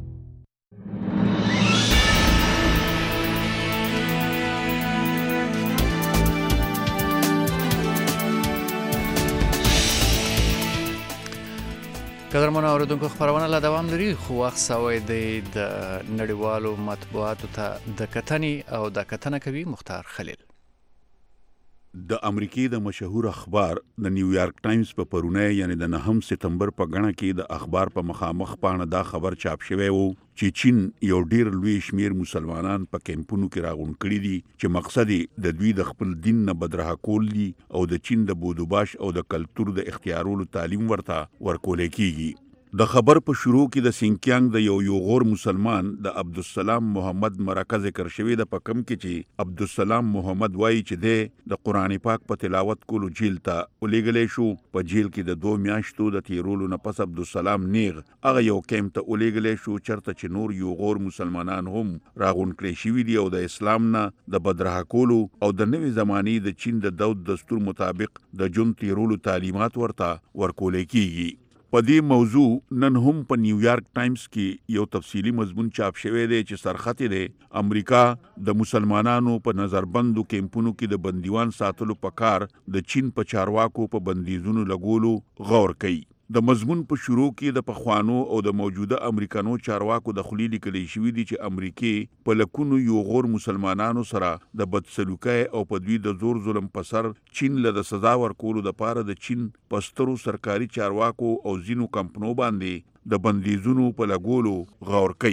قدرمنو اوریدونکو، خبرونه لا دوام لري، خو وخت سوی دی د نړیوالو مطبوعاتو ته د کتنې او د کتنه کوي مختار خلیل. د امریکای د مشهور اخبار د نیویارک ټایمز په پرونه یعنی د 9 سپتمبر په غڼه کې د اخبار په مخامخ پاڼه دا خبر چاپ شوی وو چې چین یو ډیر لوی شمیر مسلمانان په کیمپونو کې راغون کړي دي چې مقصد د دوی د خپل دین نه بدرها کول دي او د چین د بودوباش او د کلچر د اختیارولو تعلیم ورته ورکول کیږي. د خبر په شروع کې د سینکیانګ د یو غور مسلمان د عبدالسلام محمد مرکه ذکر شوی د پکم کې چې عبدالسلام محمد وایي چې د قرآن پاک په تلاوت کولو جیل ته ولېږلی شو. په جیل کې د 2 میاشتو د تیرولو نه پس عبدالسلام نیغ هغه یو کیمپ ته ولېږلی شو چرته چې نور یو غور مسلمانان هم راغون کړی شوي دي او د اسلام نه د بدرها کولو او د نوې زمانې د چین د دود دستور مطابق د ژوند تیرولو تعلیمات ورته ورکول کیږي. په دې موضوع نن هم په نیویارک ټایمز کې یو تفصیلی مضمون چاپ شوی دی چې سرخط دی امریکا د مسلمانانو په نظربندو کیمپونو کې د بندیوان ساتلو په کار د چین په چارواکو په بندیزونو لګولو غور کوي. د مضمون په شروع کې د پخوانو او د موجوده امریکانو چارواکو د خلی لیکلي شوی دي چې امریکای په لکونو یو غور مسلمانانو سره د بدسلوکۍ او په دوی د زور ظلم په سر چین له د سزا ورکولو لپاره د چین پسترو سرکاري چارواکو او ځینو کمپنو باندې د بندیزونو په لګولو غور کوي.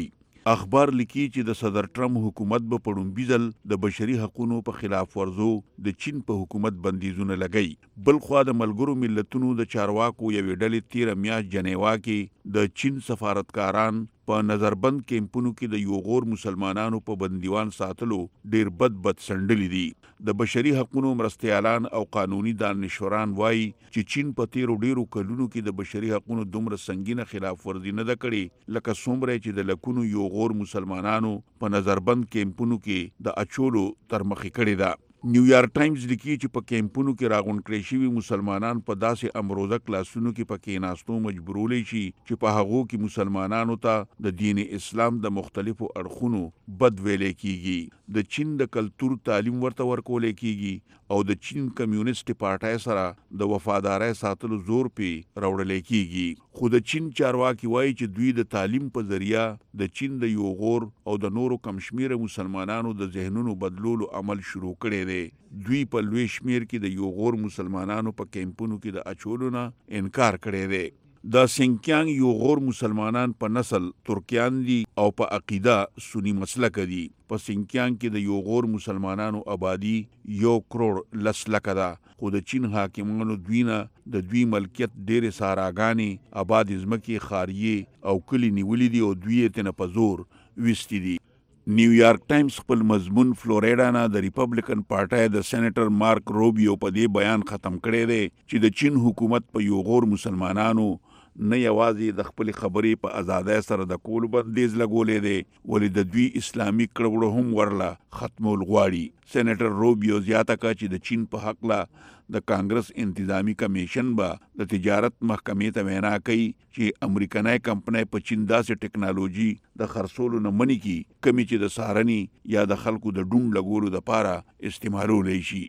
اخبار لیکي چې د صدر ټرمپ حکومت به په لومړي ځل د بشري حقوقو په خلاف ورزو د چین په حکومت بندیزونه لګي. بل خو د ملګرو ملتونو د چارواکو یوې ډلې 13 میاشت جنیوا کې د چین سفارتکاران په نظربند کیمپونو کې د یو غور مسلمانانو په بندیوان ساتلو ډیر بد سندلي دي. د بشري حقوقو مرستیالان او قانوني دانشوران وایي چې چین په تیرو ډیرو کلونو کې د بشري حقوقو دومره سنگینه خلاف ورزي نه ده کړې لکه څومره چې د لکونو یو غور مسلمانانو په نظربند کیمپونو کې د اچولو تر مخې کړې ده. نیویارک ټایمز لیکي چې په کیمپونو کې راغونډ کړي شوي مسلمانان په داسې امروزه کلاسونو کې پکې ناستو مجبورولې شي چې په هغو کې مسلمانانو ته د دین اسلام د مختلفو اړخونو بد ویلې کیږي. د چین د کلتور تعلیم ورته ورکولې کیږي او د چین کمیونست پارټای سره د وفادارۍ ساتلو زور پی راوړل کیږي. خو د چین چارواکي وایي چې دوی د تعلیم په ذریعہ د چین د یو غور او د نورو کمشمیره مسلمانانو د ذهنونو بدلولو عمل شروع کړي دي. دوی په لوی شمیر کې د یو غور مسلمانانو په کیمپونو کې د اچولو نه انکار کړي دي. د سینکیانګ یو غور مسلمانان په نسل ترکیان دي او په عقیده سنی مسلک دي. په سینکیانګ کې د یو غور مسلمانانو آبادی 1 کروڑ لس لکه ده. خو د چین حاکمانو دوینه د دوی ملکیت ډېرې ساراګانې آباد ځمکې خاریې او کلی نیولې دي او دوی یې تنه په زور ویستي دي. نیویارک ټایمز خپل مضمون فلوریډا نه د ریپبلیکن پارټای د سېنیټر مارک روبیو په دې بیان ختم کړی دی چې د چین حکومت په یو غور مسلمانانو نه یوازې د خپل خبرې په ازادۍ سره د کول بندیز لګولې دی ولې د دوی اسلامي کړوړو هم ورله ختمول غواړي. سېنیټر روبیو زیاته کړه چې د چین په حق لا د کانګرس انتظامی کمیشن به د تجارت محکمې ته وینا کوي چې امریکایي کمپنۍ په چین داسې ټکنالوژي د خرڅولو نه منې کی کمی چې د سارني یا د خلکو د ډون لګولو لپاره استعمالول شي.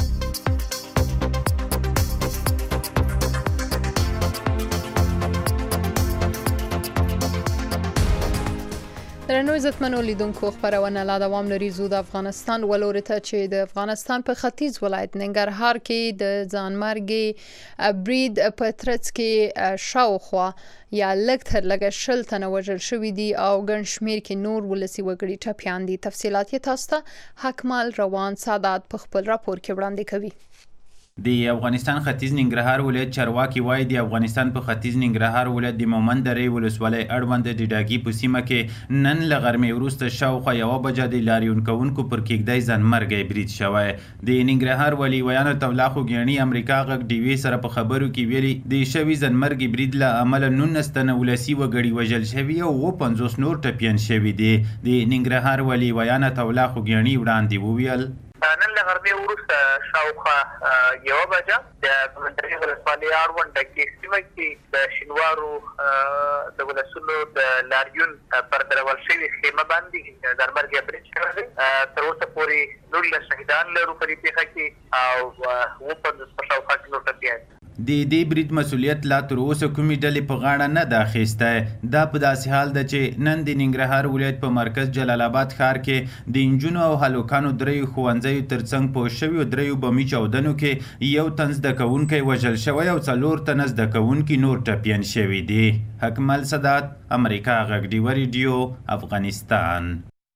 درنو عزتمنو لیدونکو خبرونه لا دوام لري. زو د افغانستان ولوري ته چې د افغانستان په ختیځ ولایت ننګرهار کې د ځانمرګي برید په ترڅ کې شاوخوا یا لږ تر لږه 10 تنه وژل شوي دي او ګڼ شمېر کې نور ولسي وګړي ټپیان دي. تفصیلات یې تاسو ته حکمال روان سادات په خپل راپور کې وړاندې کوي. د افغانستان ختیځ ننګرهار ولایت چارواکي وایي د افغانستان په ختیځ ننګرهار ولایت د مومند درې ولسوالۍ اړوند د ډاګي په سیمه کې نن له غرمې وروسته شاوخوا 1 بجه د لاریون کوونکو پر کېږدۍ ځانمرګی برید شوی. د ننګرهار والي ویاند تولا خوګیاڼي امریکا غږ ډیوي سره په خبرو کې ویلي د شوي ځانمرګي برید له امله 19 تنه ولسي وګړي وژل شوي او 50 نور ټپیان شوي دي. د ننګرهار والي ویاند تولا خوګیاڼي وړاندې وویل نن له غرمې وروسته شاوخوا 1 بجه د منطقې ولسوالۍ اړوند ډاګي سیمه کې د شینوارو د ولسونو د لاریون پر درول شوي خیمه باندې ځانمرګي برید شوی دی. تر اوسه پورې 19 شهیدان لرو په دې پیښه کې او 50 په شاوخوا کې نور ټپیان. د دې برید مسولیت لا تر اوسه کومې ډلې په غاړه نه ده اخیستی. دا په داسې حال ده چې نن د ننګرهار ولایت په مرکز جلال آباد ښار کې د نجونو او هلکانو 3 ښوونځیو ترڅنګ په شویو 3 بمي چاودنو کې 1 تن زده کوونکی وژل شوی او 4 تنه زده کوونکي نور ټپیان شوي دي. حکمل سادات، امریکا غږ ډیوه ریډیو، افغانستان.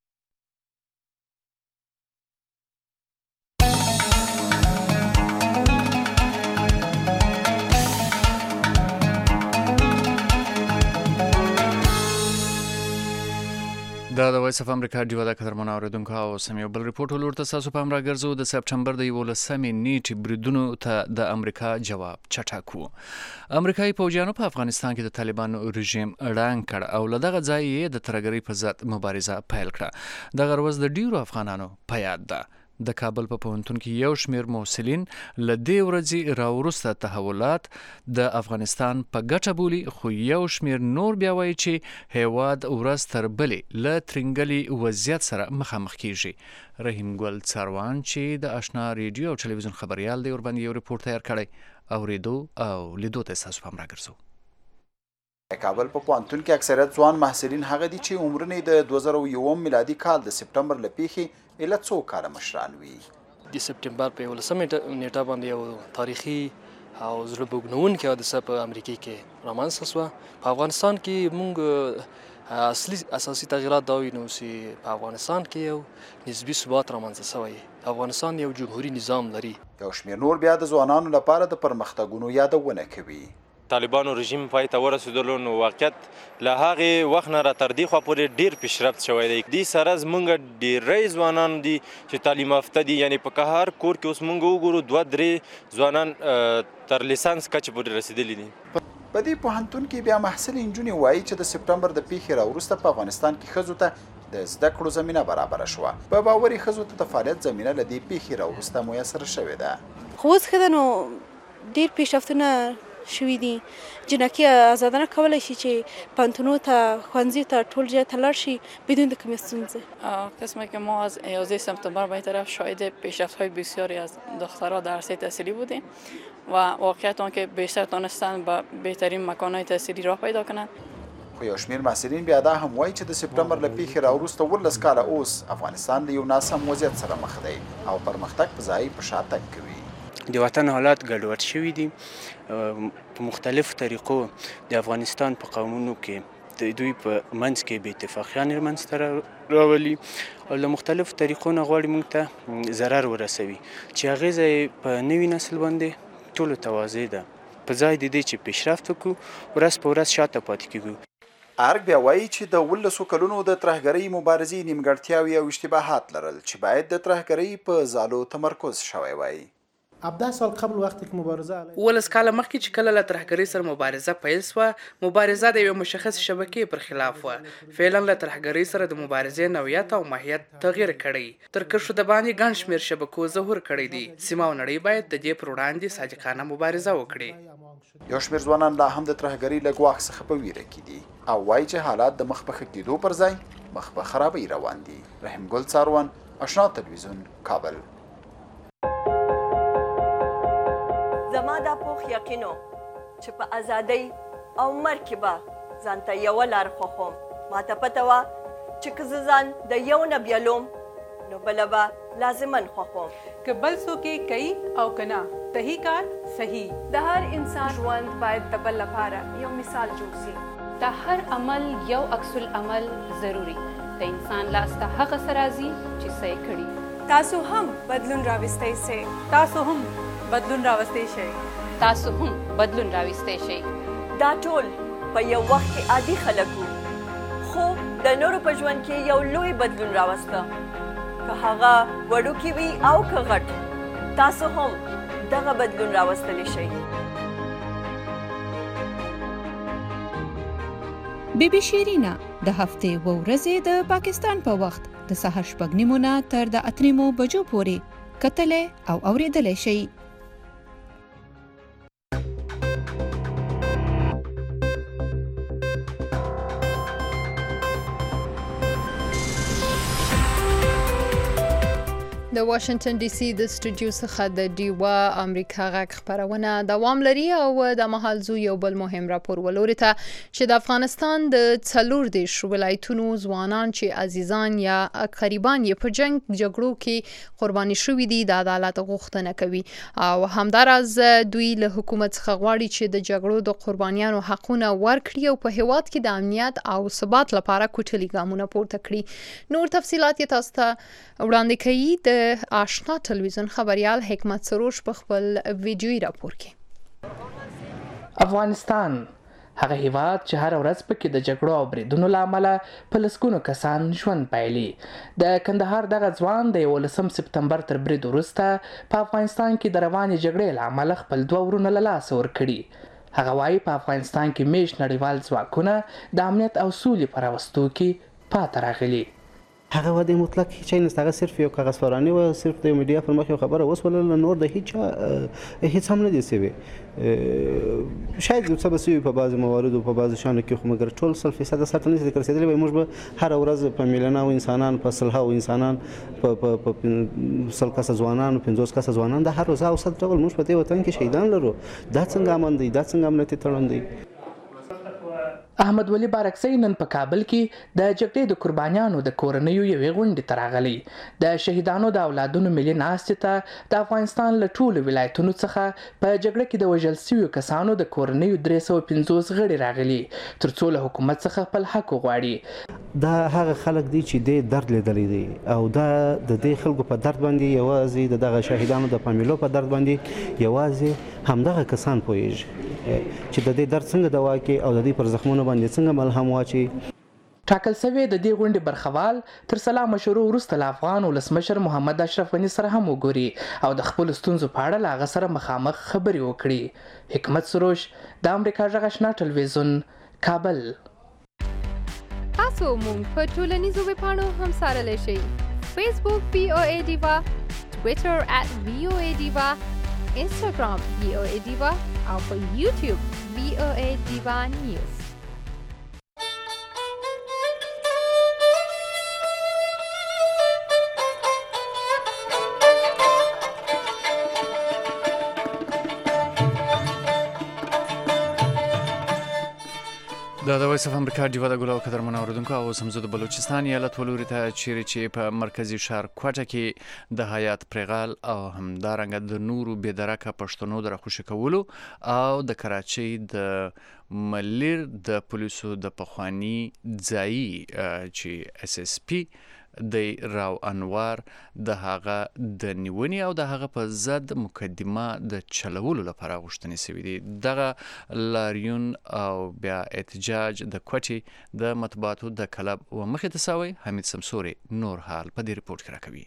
دا د وایس اف امریکا ډیوه د قدرمن اوریدونکو او سمې بل ریپورت ولورته تاسو په امر راګرځو. د سپټمبر د 11 نیټې بریدونو ته د امریکا جواب چټک و. امریکایي پوځیانو په افغانستان کې د طالبانو رژیم ړنګ کړ او له دغه ځای یې د ترهګرۍ په ضد مبارزه پیل کړه. دغه ورځ د ډیرو افغانانو په یاد ده. د کابل په پوهنتون کې یو شمېر محصلین له دې ورځې راوروسته تحولات د افغانستان په ګټه بولي، خو یو شمېر نور بیا وایي چې هیواد ورځ تر بلې له ترنګلي وضعیت سره مخامخ کیږي. رحیم ګل څاروان چې د آشنا ریډیو او ټلویزیون خبریال دی ورباندې یو ریپورت تیار کړی اوریدو او لیدو ته تاسو هم راګرځو. کابل په پوهنتون کې اکثریت ځوان محصلین هغه دي چې عمرونه د 2001 میلادي کال د سپټمبر له پیښې اله څو کاله مشران وي. د سپټمبر په 11 نیټه باندې یو تاریخي او زړه بوږنونکی حادثه په امریکا کې رامنځته شوه. په افغانستان کې موږ اصلي اساسي تغیرات دا وي نو چې په افغانستان کې یو نسبي ثبات رامنځته شوی. افغانستان یو جمهوري نظام لري. یو شمېر نور بیا د ځوانانو لپاره د پرمختګونو یادونه کوي. طالبانو رژیم پای ته ورسېدلو نو واقعیت له هغې وخت نه را تر دې خوا پورې ډېر پیشرفت شوی دی. دې سره زموږ ډېری ځوانان دي چې تعلیم یافته دي، یعنې په هر کور کې اوس موږ وګورو 2-3 ځوانان تر لیسانس کچې پورې رسېدلي دي. په دې پوهنتون کې بیا محصل نجونې وایي چې د سپټمبر د پیښې راوروسته په افغانستان کې ښځو ته د زده کړو زمینه برابره شوه. په باوري ښځو ته د فعالیت زمینه له دې پیښې راوروسته میسر شوې ده. خو اوس ښه ده نو ډېر پیشرفتونه شوي دي. جنکي آزادانه کولی شي چې پوهنتونونو ته ښوونځیو ته ټول جای ته لاړ شي بدون د کومې ستونزه. قسمه که ما از 11 سپتامبر به طرف شاهد پیشرفت‌های بسیاری از دخترها در عرصه تحصیلی بودیم و واقعیت آن که بیشتر تانستن به بهترین مکان‌های تحصیلی راه پیدا کنند. خو یو شمېر محصلین بیا دا هم وایي چې د سپټمبر له پیښې راوروسته 19 کاله اوس افغانستان د یو ناسم وضعیت سره مخ دی او پرمختګ په ځای په شا تګ کوي. د وطن حالات ګډوډ شوي دي. په مختلفو طریقو د افغانستان په قومونو کې د دوی په منځ کې بې اتفاقیانې منځته راولي او له مختلفو طریقو نه غواړي موږ ته ضرر ورسوي چې اغیزه یې په نوي نسل باندې ټولو ته واضح ده. په ځای د دې چې پیشرفت وکړو ورځ په ورځ شاته پاتې کیږو. ارګ بیا وایي چې د 19 کلونو د ترهګرۍ مبارزې نیمګړتیاوې او اشتباهات لرل چې باید د ترهګرۍ په ځالو تمرکز شوی وای. 17 سال قبل وقتی که مبارزه ولس کاله مخکې چې کله له ترهګرۍ سره مبارزه پیل سوه، مبارزه د یوې مشخصې شبکې پر خلاف وه. فعلا له ترهګرۍ سره د مبارزې نوعیت او ماهیت تغییر کړی. تر کرښو د باندې ګڼ شمېر شبکو ظهور کړی دی. سیمه او نړۍ باید د دې پر وړاندې صادقانه مبارزه وکړي. یو شمېر ځوانان لا هم د ترهګرۍ له ګواښ څخه په ویره کې دي او وایي چې حالات د مخ په ښه کېدو پر ځای مخ په خرابۍ روان دي. رحیم ګل څاروان، آشنا تلویزیون، کابل. زما دا پوخ یقینو چې په ازادۍ او مرګ کې به ځان ته یوه لار خوښوم. ماته پته وه چې که زه ځان د یو نه بیلوم نو بله به لازمن خوښوم. که بل څوک یې کوي او که نه صحیح کار صحیح. د هر انسان ژوند باید د بل لپاره یو مثال جوړ سي. د هر عمل یو عکس العمل ضروري. د انسان لاس ته هغه څه راځي چې څه یې کړي. تاسو هم بدلون راوستی سئ. تاسو هم بدلون راوستی شئ. تاسو هم بدلون راوستی شئ. دا ټول په یو وخت کې عادي خلک وو، خو د نورو په ژوند کې یو لوی بدلون راوسته. که هغه وړوکی وي او که غټ، تاسو هم دغه بدلون راوستلی شئ. بیبي شیرینا د هفتې و ورځې د پاکستان په وخت د سهار 6:30 نه تر د 8 بجو پورې کتلې او اوریدلې شئ. د واشنگټن ډي سي د سټوډیو څخه د ډیوا امریکا غږ خبرونه دوام لري او د مهال زو یو بل مهم راپور ولوري ته چې د افغانستان د 14 ولایتونو ځوانان چې عزیزان یا قریبان یې په جګړو کې قرباني شوي دي د عدالت غوښتنه کوي او همدارز دوی له حکومت څخه غواړي چې د جګړو د قربانیانو حقونه ورکړي او په هیواد کې د امنیت او ثبات لپاره کوټلي ګامونه پورته کړي. نور تفصيلات یې تاسو ته وړاندې کوي د آشنا تلویزیون خبريال حکمت سروش په خپل ویډیوي راپور کې. افغانستان هغه هیواد چې هر ورځ پکې د جګړو او بریدونو لامل په لسګونو کسان ژوند پایلي. د کندهار دغه ځوان د 11 سپتمبر تر برید وروسته په افغانستان کې د روانې جګړې لامل خپل 2 ورونه له لاسه ورکړي. هغه وايي په افغانستان کې میش نړیوال ځواکونه د امنیت او سولې په راوستو کې پاتې راغلي. هغه وعده مطلق هیڅ نه، هغه صرف یو کاغذ پرانی و، صرف د میډیا پر مخ یو خبره وسوله، نور د هیڅ هم نه دي سوي. شاید څه به سوي په بعض مواردو په بعض شانو کې، خو مګر ټول 100% سره نه ذکر رسیدلی وي. موږ به هر ورځ په میلیونو انسانان، په سلهاو انسانان، په 100 کسه ځوانان، 50 کسه ځوانان د هر ورځ او صد ډول موږ په دې وطن کې شهیدان لرو. دا څنګه امن دی؟ دا څنګه امنیتي تړون دی؟ احمد ولی بارکزی نن په کابل کې د جګړې د قربانیانو د کورنیو یوې غونډې ته راغلی. د شهیدانو د اولادونو ملي ناستې ته د افغانستان له ټولو ولایتونو څخه په جګړه کې د وژل شویو کسانو د کورنیو 350 غړي راغلي تر څو له حکومت څخه خپل حق وغواړي. دا هغه خلک دي چې د درد لیدلی دي او دا د دې خلکو په درد باندې یوازې دغه شهیدانو د فامیلو په درد باندې یوازې همدغه کسان پوهیږي چې د دې درد څنګه دوا کوي او د دې پر زخمونو باندې څنګه ملهم واچي. ټاکل شوی د دې غونډې برخوال تر سلا مشورو وروسته له افغان ولسمشر محمد اشرف غني سره هم وګوري او د خپل ستونزو په اړه له هغه سره مخامخ خبرې وکړي. حکمت سروش د امریکا غږ آشنا ټلویزیون کابل. تاسو مونږ په ټولنیزو ویبپاڼو هم سارلی شئ. فیسبوک VOA ډیوا، ټویټر @VOA ډیوا، انسټاګرام VOA ډیوا او په یوټیوب VOA ډیوا نیوز. د وایس اف امریکا ډیوا د ګلو قدرمن اوریدونکو او سمزو د بلوچستان ایالت ولوري ته چیرې چې په مرکزی ښار کوټه کې د حیات پرغال او همدارنګه د نورو بېدرکه پښتنو د راخوشي کولو او د کراچۍ د ملیر د پولیسو د پخوانی ځایي چې SSP د راو انوار د هغه د نیونی او د هغه په ضد مقدمه د چلولو لپاره غوښتنې شوې دي. دغه لاریون او بیا احتجاج د کوټي د مطبوعاتو د کلب و مخې ته سوی. حمید سمسوري نور حال په دې ریپورت کې راکوي.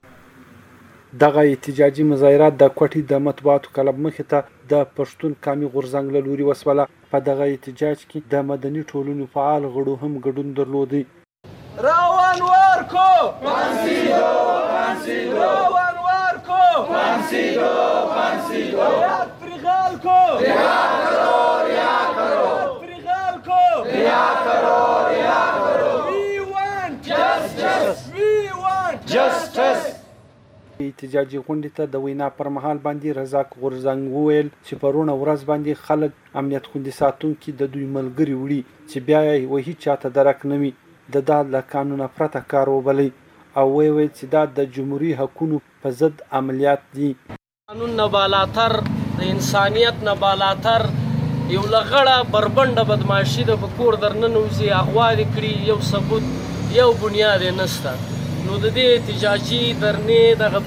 دغه احتجاجي مظاهرات د کوټي د مطبوعاتو کلب مخې ته د پښتون قامي غورځنګ له لوري وسوله. په دغه احتجاج کې د مدني ټولنو فعال غړو هم ګډون درلودی. راو انوار کو فانسیدو فانسیدو راو انوار کو فانسیدو فانسیدو حیات پرغال کو رہا کرو رہا کرو حیات پرغال کو رہا کرو رہا کرو we want justice we want justice. احتجاجي غونډې ته د وینا پر مهال باندې رزاق غورځنګ وویل چې پرونه ورځ باندې خلک امنیت خوندي ساتونکي د دوی ملګري وړي چې بیا یې وهي چاته درک نه وي د دا له قانونه پرته کار وبلی او ویل چې دا د جمهوریت حقوقو په ضد عملیات دي. قانون نه بالاتر د انسانیت نه بالاتر یو لغړه بربنده بدمعشي د کور درننوزي اغوا کړي یو ثبوت یو بنیاد نشته. نو د دې احتجاجي درنې دغه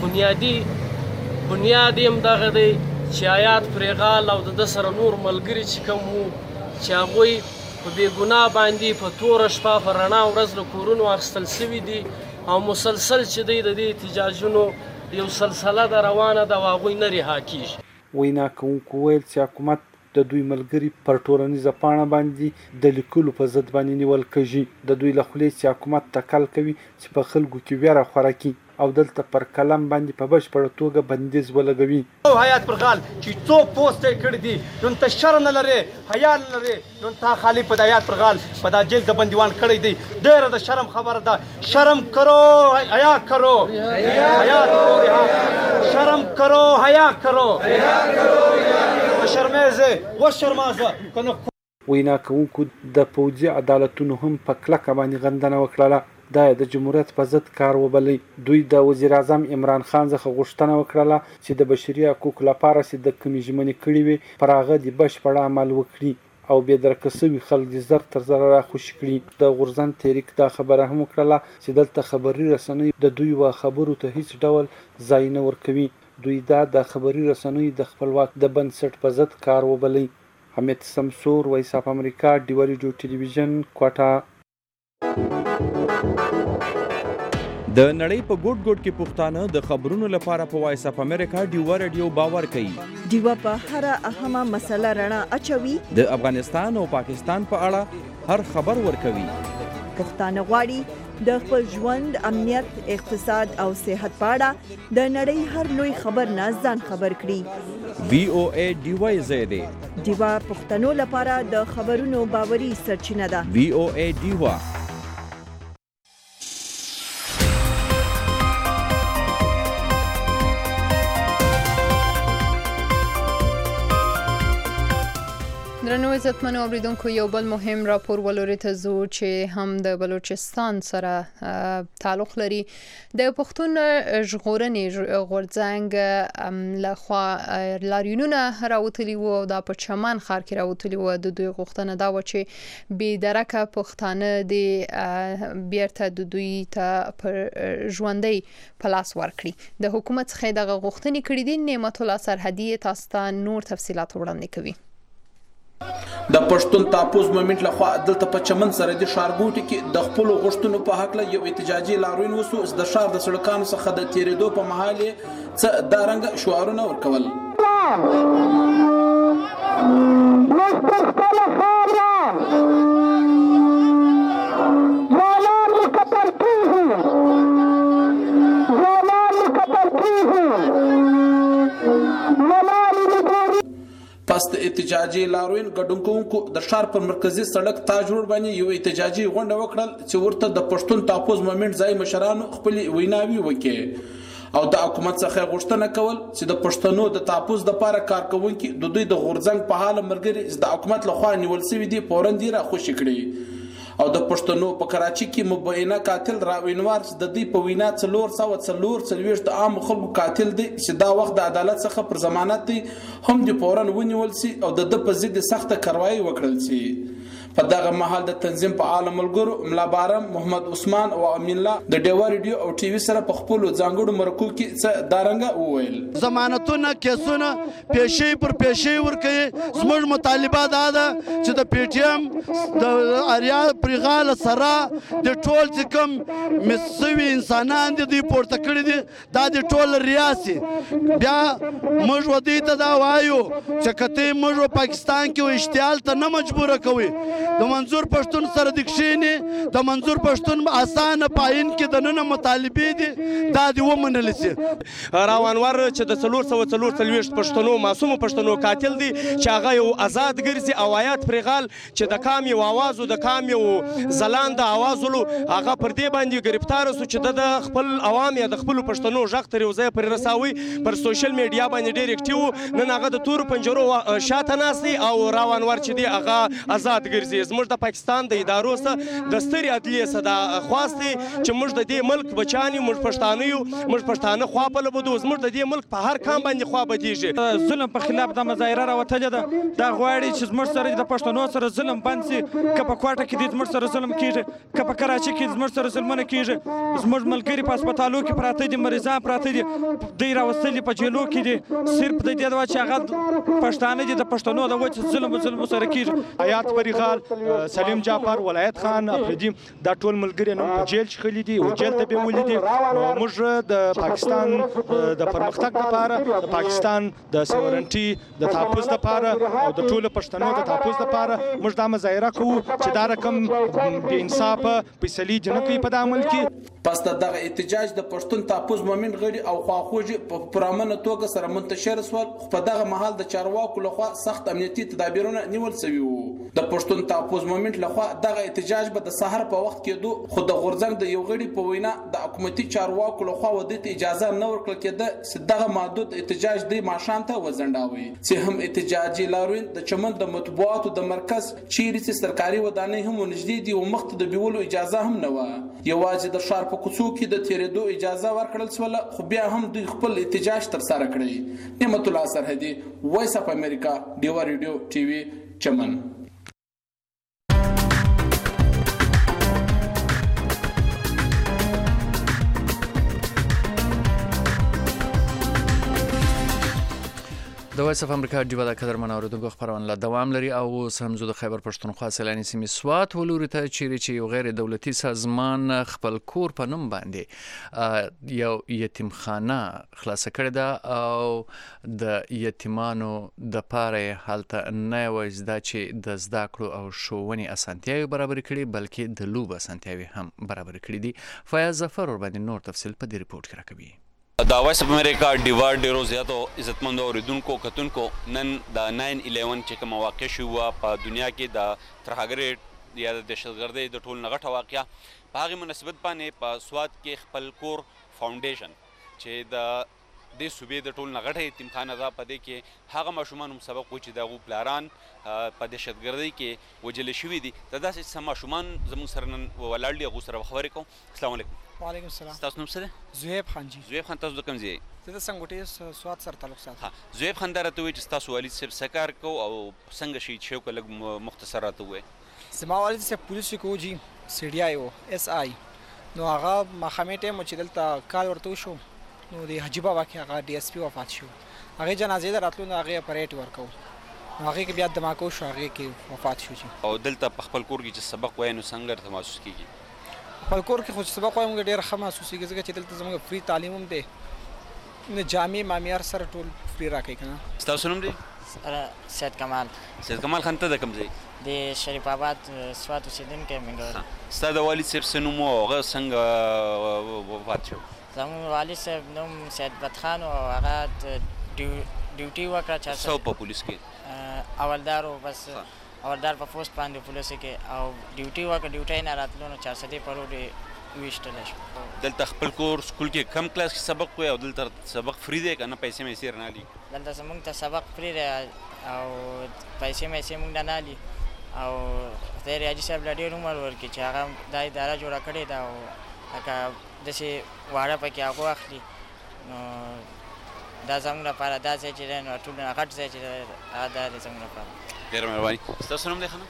بنیاد هم دغه دی چې حیات پرغال او د سره نور ملګري چې کوم وو چې هغوی په بېګناه باندې په توره شپه په رڼا ورځ له کورونو اخیستل شوي دي او مسلسل چې دی د دې احتجاجونو یو سلسله ده روانه ده او هغوی نه رها کېږي. وینا کوونکو ویل چې حکومت د دوی ملګري پر ټولنیزه پاڼه باندې د لیکلو په ضد باندې نیول کېږي. د دوی له خولې چې حکومت تکل کوي چې په خلکو کې ویره خوره کړي او دلته پر کلم باندې په بشپړه توګه بندیز ولګوي. او حیات پرغال چې څوک پوسټ یې کړی دي نو ته شرم نه لرې حیا نه لرې نو تا خالی په حیات پرغال په دا جیل د بندیوان کړی دی. ډېره د شرم خبره ده. شرم کرو حیا کرو حیات کرو شرم کرو حیا کرو شرمېزه و شرمازه کنه. وینا کوونکو د پوځي عدالتونو هم په کلکه باندې غندنه وکړله. دا د جمهوریت په ضد کار وبلی. دوی د وزیر اعظم عمران خان څخه غوښتنه وکړله چې د بشري حقوقو لپاره چې د کومې ژمنې کړې وي پر هغه د بشپړ عمل وکړي او بېدرکه شوي خلک د زر تر زره راخوشي کړي. د غورځنګ تحریک دا خبره هم وکړله چې دلته خبري رسنۍ د دوی و خبرو ته هیڅ ډول ځای نه ورکوي. دوی دا د خبري رسنیو د خپلواک د بنسټ په ضد کار وبلی. حمید سمسور وایس اف امریکا ډیوا ریډیو ټلویزیون کوټه. د نړۍ په ګوټ ګوټ کې پښتانه د خبرونو لپاره په وایس اف امریکا ډیوا ریډیو باور کوي. ډیوا په هر اهمه مسله رڼا اچوي. د افغانستان او پاکستان په اړه هر خبر ورکوي. پښتانه غواړي د خپل ژوند، امنیت، اقتصاد او صحت په اړه د نړۍ هر لوی خبر نه ځان خبر کړي. VOA ډیوا زیاده ډیوا پښتنو لپاره د خبرونو باوري سرچینه ده. VOA ډیوا. درنو نو عزتمنو اوریدونکو یو بل مهم راپور ولوري ته زو چې هم د بلوچستان سره تعلق لري د پښتون ژغورنې غورځنګ لخوا لاریونونه راوتلي وو او د پچمن ښار کې راوتلي وو د دوی غوښتنه دا و چې بې درکه پښتانه د بیرته د دوی ته پر ژوندۍ پلاس ورکړي د حکومت څخه دغه غوښتنې کړې دي. نعمت الله سرحدي تاسو ته نور تفصيلات وړاندې کوي. د پښتون تاپوس مومنټ لخوا دلته په چمن سره د ښارګوټي کې د خپل غوښتنو په حق له یو احتجاجي لاروین وسو د ښار د سړکانو څخه د تیریدو په محل څه دارنګ شعارونه ورکول. پس د احتجاجي لاروین ګډونکو د ښار پر مرکزی سړک تاج روډ باندې یو احتجاجي غونډه وکړل چې ورته د پښتون تاپوس مومنټ ځای مشرانو خپل ویناوي وکړي او د حکومت څخه غوښتنه کول چې د پښتنو د تاپوس د لپاره کارکونکو د دوی د غورځنګ په حال مرګري د حکومت لخوا نیول شوی دی پورن دی را خوشی کړي او د پښتنو په کراچي کې مبینه قاتل راوینوار د دې په وینا 440 د عام خلکو قاتل دی چې دا وخت د عدالت څخه پر ضمانت دی هم د پورن ونیول سي او د په ضد سخت کاروایی وکړل سي. په دغه محل د تنظیم په عالم ملګرو ملا بارم محمد عثمان او امین الله د ډیوا ریډیو او ټي وي سره په خپل ځانګړو مرکو کې څه دارنګ وویل. ضمانتونه کیسونه پیشي پر پیشي ورکړي. زموږ مطالبه دا ده چې د پی ټی ایم د اریا پرغال سره د ټول چې کوم مسوي انسانان دي پورته کړی دي دا د ټول ریاسي بیا موږ ودی ته دا وایو چې کته موږ پاکستان کې اشتعال ته نه مجبور کوي. د منظور پښتون سره د کښینې د منظور پښتون اسانه پاین کې د نن مطالبه دي دا دی ومنل سي. راوانور چې د 440 پښتنو معصوم پښتنو قاتل دي چې هغه یو آزاد ګرځي او آیات پرغال چې د کام یو आवाज او د کام یو زلاند आवाज ولو هغه پر دې باندې گرفتار سو چې د خپل عوام یا د خپل پښتنو ژغ تر یو ځای پر رساوي پر سوشل میډیا باندې ډیر اکټیو نن هغه د تور پنجرو شاته ناسي او راوانور چې دی هغه آزاد ګرځي. زموږ د پاکستان د ادارو سره د ستري عدلیې سره د خواستي چې موږ د دې ملک بچانی موږ پښتانه یو موږ پښتانه خوا په لبدو زموږ د دې ملک په هر کام باندې خوا بدیږي. ظلم په خلاف د مظاهره راوتلې ده دا غواړي چې زموږ سره د پښتنو سره ظلم بند سي. که په کوټه کې د زموږ سره ظلم کیږي که په کراچي کې زموږ سره ظلمونه کیږي زموږ ملګری په هسپتالو کې پراته دي مریضان پراته دي دوی راوستلي په جیلو کې دي صرف د دې چې هغه پښتانه دي د پښتنو د وجه ظلم سره کیږي. آیات پرغال سلیم جعفر ولایت خان افریدي دا ټول ملګری نن په جیل شخلي دي او جیل ته به ولې دي. نو موږ د پاکستان د پرمختګ لپاره د پاکستان د سورنټي د تحفظ لپاره او د ټول پښتنو د تحفظ لپاره موږ دا مظاهره کوو چې دا رقم بې انصافه فیصلې جنکې په عمل کې. پس دغه احتجاج د پښتون تحفظ مومنټ غړي او خواخوږي په پرامنه توګه سره منتشر شول. په دغه محل د چارواکو لخوا سخت امنیتي تدابیرونه نیول شوي وو. د پښتون تحفظ مومنټ لخوا دغه احتجاج به د سحر په وخت کې دو خو د غورځنګ د یو غړي په وینا د حکومتي چارواکو لخوا ودې اجازه نه ورکړل کېده چې دغه محدود احتجاج د ماشام ته وزنډاوي. چې هم احتجاجي لاروین د چمن د مطبوعاتو د مرکز چیرې چې سرکاري ودانۍ هم نږدې دي او مخ ته د بیولو اجازه هم نه و. یوازې د ښار په کوڅو کې د تیریدو اجازه ورکړل شوله خو بیا هم دوی خپل احتجاج تر سره کړی. نعمت الله سرحدي وایس اف امریکا ډیوا ریډیو ټي وي چمن. د وایس اف امریکا ډیوا د قدرمن اوریدونکو خبرونه لا دوام لري او سمزو د خیبر پښتونخوا سیلاني سیمې سوات ولوري ته چیرې چې یو غیر دولتي سازمان خپل کور په نوم باندې یو یتیمخانه خلاص کړی ده او د یتیمانو د پاره هلته نه وایي دا چې د زده کړو او ښوونې اسانتیاوې برابر کړي بلکې د لوب اسانتیاوې هم برابر کړي دي. فیاض ظفر ور باندې نور تفصیل په دې ریپورت کې راکوي. د وایس اف امریکا ډیوا ډیرو زیاتو عزتمندو اوریدونکو کتونکو نن د 9/11 چې کوم واقع شو په دنیا کې د ترهګرۍ یا د دهشتګردۍ د ټول نغټه واقعه په هغه مناسبت باندې په سوات کې خپل کور فاونډیشن چې د د صوبې د ټول نه غټه یتیمخانه ده. په دې کې هغه ماشومان هم سبق وایي چې د هغو پلاران په دهشتګردۍ کې وژل شوي دي. د داسې څه ماشومان زموږ سره نن ولاړ دي، هغو سره به خبرې کوو. السلام علیکم. وعلیکم السلام. ستاسو نوم څه دی؟ زهیب خان جی. زهیب خان، تاسو د کوم ځای؟ زه د سنګوټې سوات سره تعلق ساتم. زهیب خان، دا راته وایي چې ستاسو والد صاحب څه کار کوو او څنګه شهید شوی، که لږ مختصر راته ووایې. زما والد صاحب پولیسو کې و جی، سی ډي آی و، اس آی. نو هغه ماښامي ټایم و چې دلته کال ورته وشو، نو د حاجي بابا کې هغه ډي اس پي وفات شو. هغې جنازې ته راتلو، نو هغې پریډ ورکوو، نو هغې کې بیا دماکو شو، هغې کې وفات شو جی. او دلته په خپل کور کې چې سبق وایي نو څنګه درته محسوس کېږي؟ خپل کور کې خو چې سبق وایم ډېر ښه محسوسېږي، ځکه چې دلته زموږ فري تعلیم هم دی، نه جامې مامې هر سره ټول فري راکوي که نه. ستاسو نوم دی؟ سید کمال. سید کمال خان، ته د کوم ځای؟ د شریف آباد سوات اوسېدونکی یم. ستا د والد صاحب څه نوم و او هغه څنګه وفات شو؟ زموږ والد صاحب نوم سید بدخان و، هغه ډیوټي وکړه څه په پولیس کې؟ اولدار و، بس اولدار په پوسټ باندې پولیسو کې، او ډیوټي وکړه. ډیوټۍ نه راتلو نو 400 په روډ یې ویشتلی شو. دلته خپل کور سکول کې کم کلاس کې سبق وایي او دلته سبق فری دی که نه پیسې میسې رانه لي؟ دلته زموږ ته سبق فری دی او پیسې میسې موږ نه نالي، او خدای ریاجي صاحب له ډېر عمر ورکړي چې هغه دا اداره جوړه کړې ده، او لکه داسې واړه پکې هغه اخلي. نو دا زموږ لپاره دا ځای چې دی نو ټول نه غټ ځای چې دی، دا دی زموږ لپاره. ډېره مهرباني. ستاسو نوم دی خانم؟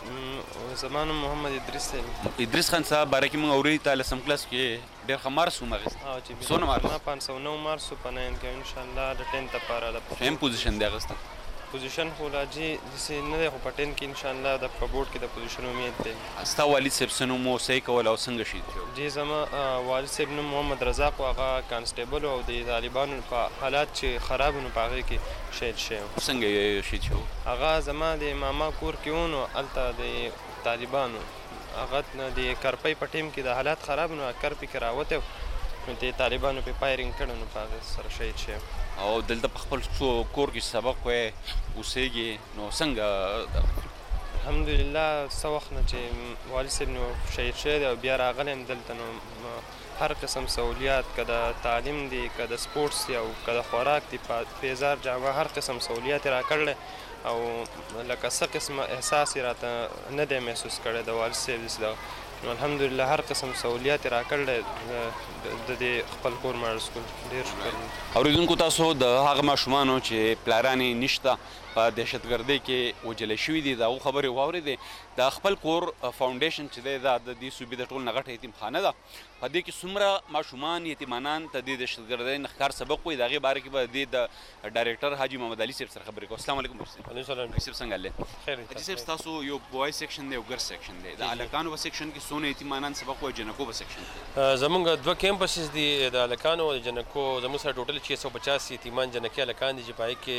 زما نوم محمد ادریس دی. ادریس خان صاحب، باره کې موږ اورېدي تا لسم کلاس کې ډېر ښه مارکس هم اخیستی. څونه مارکس؟ ما 509 مارکس په 9 کې انشاءالله د 10 لپاره د ټیم پوزیشن دی اخیستی؟ پوزیشن خو لا جي داسې نه دی، خو په 10 کې انشاءالله د په بورډ کې د پوزیشن امید دی. ستا والد صاحب څه نوم و، څه یې کول او څنګه شهید شو؟ جی زما والد صاحب نوم محمد رزاق و، هغه کانسټیبل او د طالبانو په حالات چې خراب و نو په هغې کې شهید شوی و. څنګه یې شهید شو؟ هغه زما د ماما کور کې و، نو هلته د طالبانو هغه د کرپۍ په ټیم کې د حالات خراب نو کرپۍ کې راوتی و، نو د طالبانو پې فایرنګ کړی، نو په هغې سره شهید شوی. او دلته په خپل کور کې سبق وایي اوسېږي، نو څنګه؟ الحمدلله څه وخت نه چې والد صاحب نو شهید شوی دی او بیا راغلی یم دلته، نو هر قسم سہولیات، که د تعلیم دی، که د سپورټس دی، او که د خوراک دی، پیزار جامه، هر قسم سہولیات یې راکړلی، او لکه څه قسمه احساس یې راته نه دی محسوس کړی د والد صاحب داسې. نو الحمدلله هر قسم سہولیات یې راکړلی د دې خپل کور ماډل سکول. ډېر شکر. اورېدونکو، تاسو د هغه ماشومانو چې پلاران یې نشته، په دهشتګردۍ کې وژلی شوي دي، د هغو خبرې واورېدې. د خپل کور فاونډیشن چې دی دا د دې صوبې د ټول نه غټه یتیمخانه ده. په دې کې څومره ماشومان یتیمانان ته د دهشتګردۍ نه ښکار سبق وایي، د هغې باره کې به د د ډایرکټر حاجي محمد علي صاحب سره خبرې کوو. السلام علیکم. وعلیکم السلام. حاجي صاحب څنګه حال دی؟ خیر. حاجي صاحب، ستاسو یو بوای سیکشن دی او ګرل سیکشن دی. د هلکانو په سیکشن کې څونه یتیمانان سبق وایي، جنکو په سیکشن کې؟ زموږ 2 کیمپسز دي، د هلکانو او د جنکو. زموږ سره ټوټل 650 یتیمان جنکي هلکان دي، چې په هغې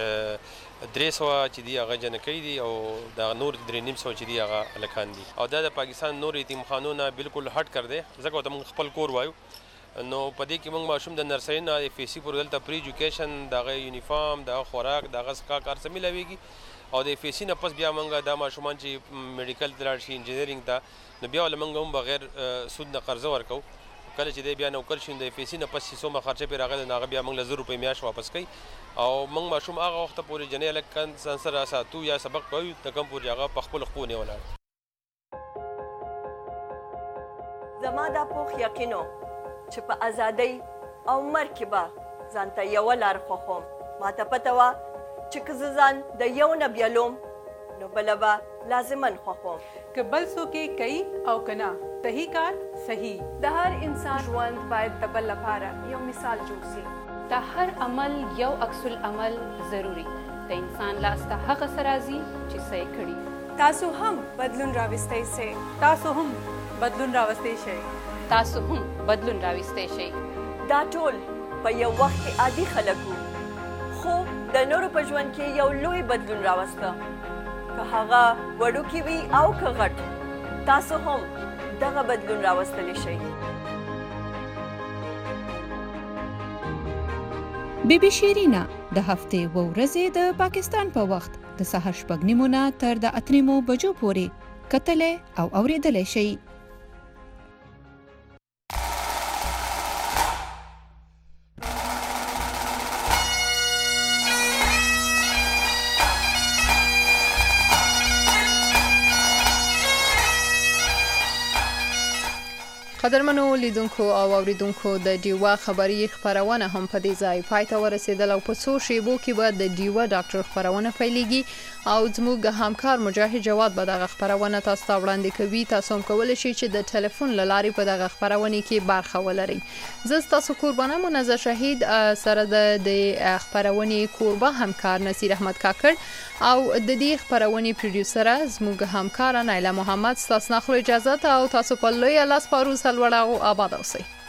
کې 300 چې دي هغه جنکۍ دي، او د نور 350 چې دي هغه هلکان دي. او دا د پاکستان نور یتیمخانو نه بالکل هټ کر دی، ځکه ورته موږ خپل کور وایو. نو په دې کې موږ ماشوم د نرسري نه د FSC پورې دلته پري ایجوکیشن، د هغه یونیفارم، د هغه خوراک، د هغه څخه کار څه میلاویږي. او د FSC نه پس بیا موږ دا ماشومان چې میډیکل ته لاړ شي، انجینرینګ ته، نو بیا له موږ هم بغیر سود نه قرضه ورکوو. کله چې دی بیا نوکر شي، د FSC نه پس چې څومره خرچه پرې راغلی نو هغه بیا موږ له 1000 روپۍ میاشت واپس کوي. او موږ ماشوم هغه وخته پورې جنۍ هلکان ځان سره ساتو یا سبق کوي، د کوم پورې هغه په خپلو خپو نه ولاړ. زما دا پوخ یقین و چې په ازادۍ او مرګ کې به ځان ته یوه لار خوښوم. ما ته پته وه چې که زه ځان د یو نه بیلوم نو بله به لازمن خوښوم. که بل څوک یې کوي او که نه، صحیح کار صحیح. د هر انسان ژوند باید د بل لپاره یو مثال جوړ شي. د هر عمل یو عکس العمل ضروري. د انسان لاسته هغه څه راځي چې څه یې کړي. تاسو هم بدلون راوستی شئ. تاسو هم بدلون راوستی شئ. تاسو هم بدلون راوستی شئ. دا ټول په یو وخت کې عادي خلک وو، خو د نورو په ژوند کې یو لوی بدلون راوسته. که هغه وړوکی وي او که غټ، تاسو هم دغه بدلون راوستلی شئ. بیبي شیرینا د هفتې و ورځې د پاکستان په وخت د سهار 6:30 نه تر د 8 بجو پورې کتلې او اوریدلې شي. قدرمنو لیدونکو او اوریدونکو د ډیوا خبري خبرونه هم په دې ځای پای ته ورسېدل او په څو شیبو کې به د ډیوا ډاکټر خبرونه پیلېږي او زموږ همکار مجاهد جواد به دغه خبرونه تاسو ته وړاندې کوي. تاسو هم کولی شئ چې د ټلیفون له لارې په دغه خبرونه کې برخه ولرئ. زه ستاسو قربانه منزه شهید سره د خبرونه قربا همکار نصیر احمد کاکړ او د دې خبرونه پروډوسر زموږ همکار نایله محمد. تاسو نه خو اجازه ته او تاسو په لوی لاس پاروس لوړاو آباد اوسئ.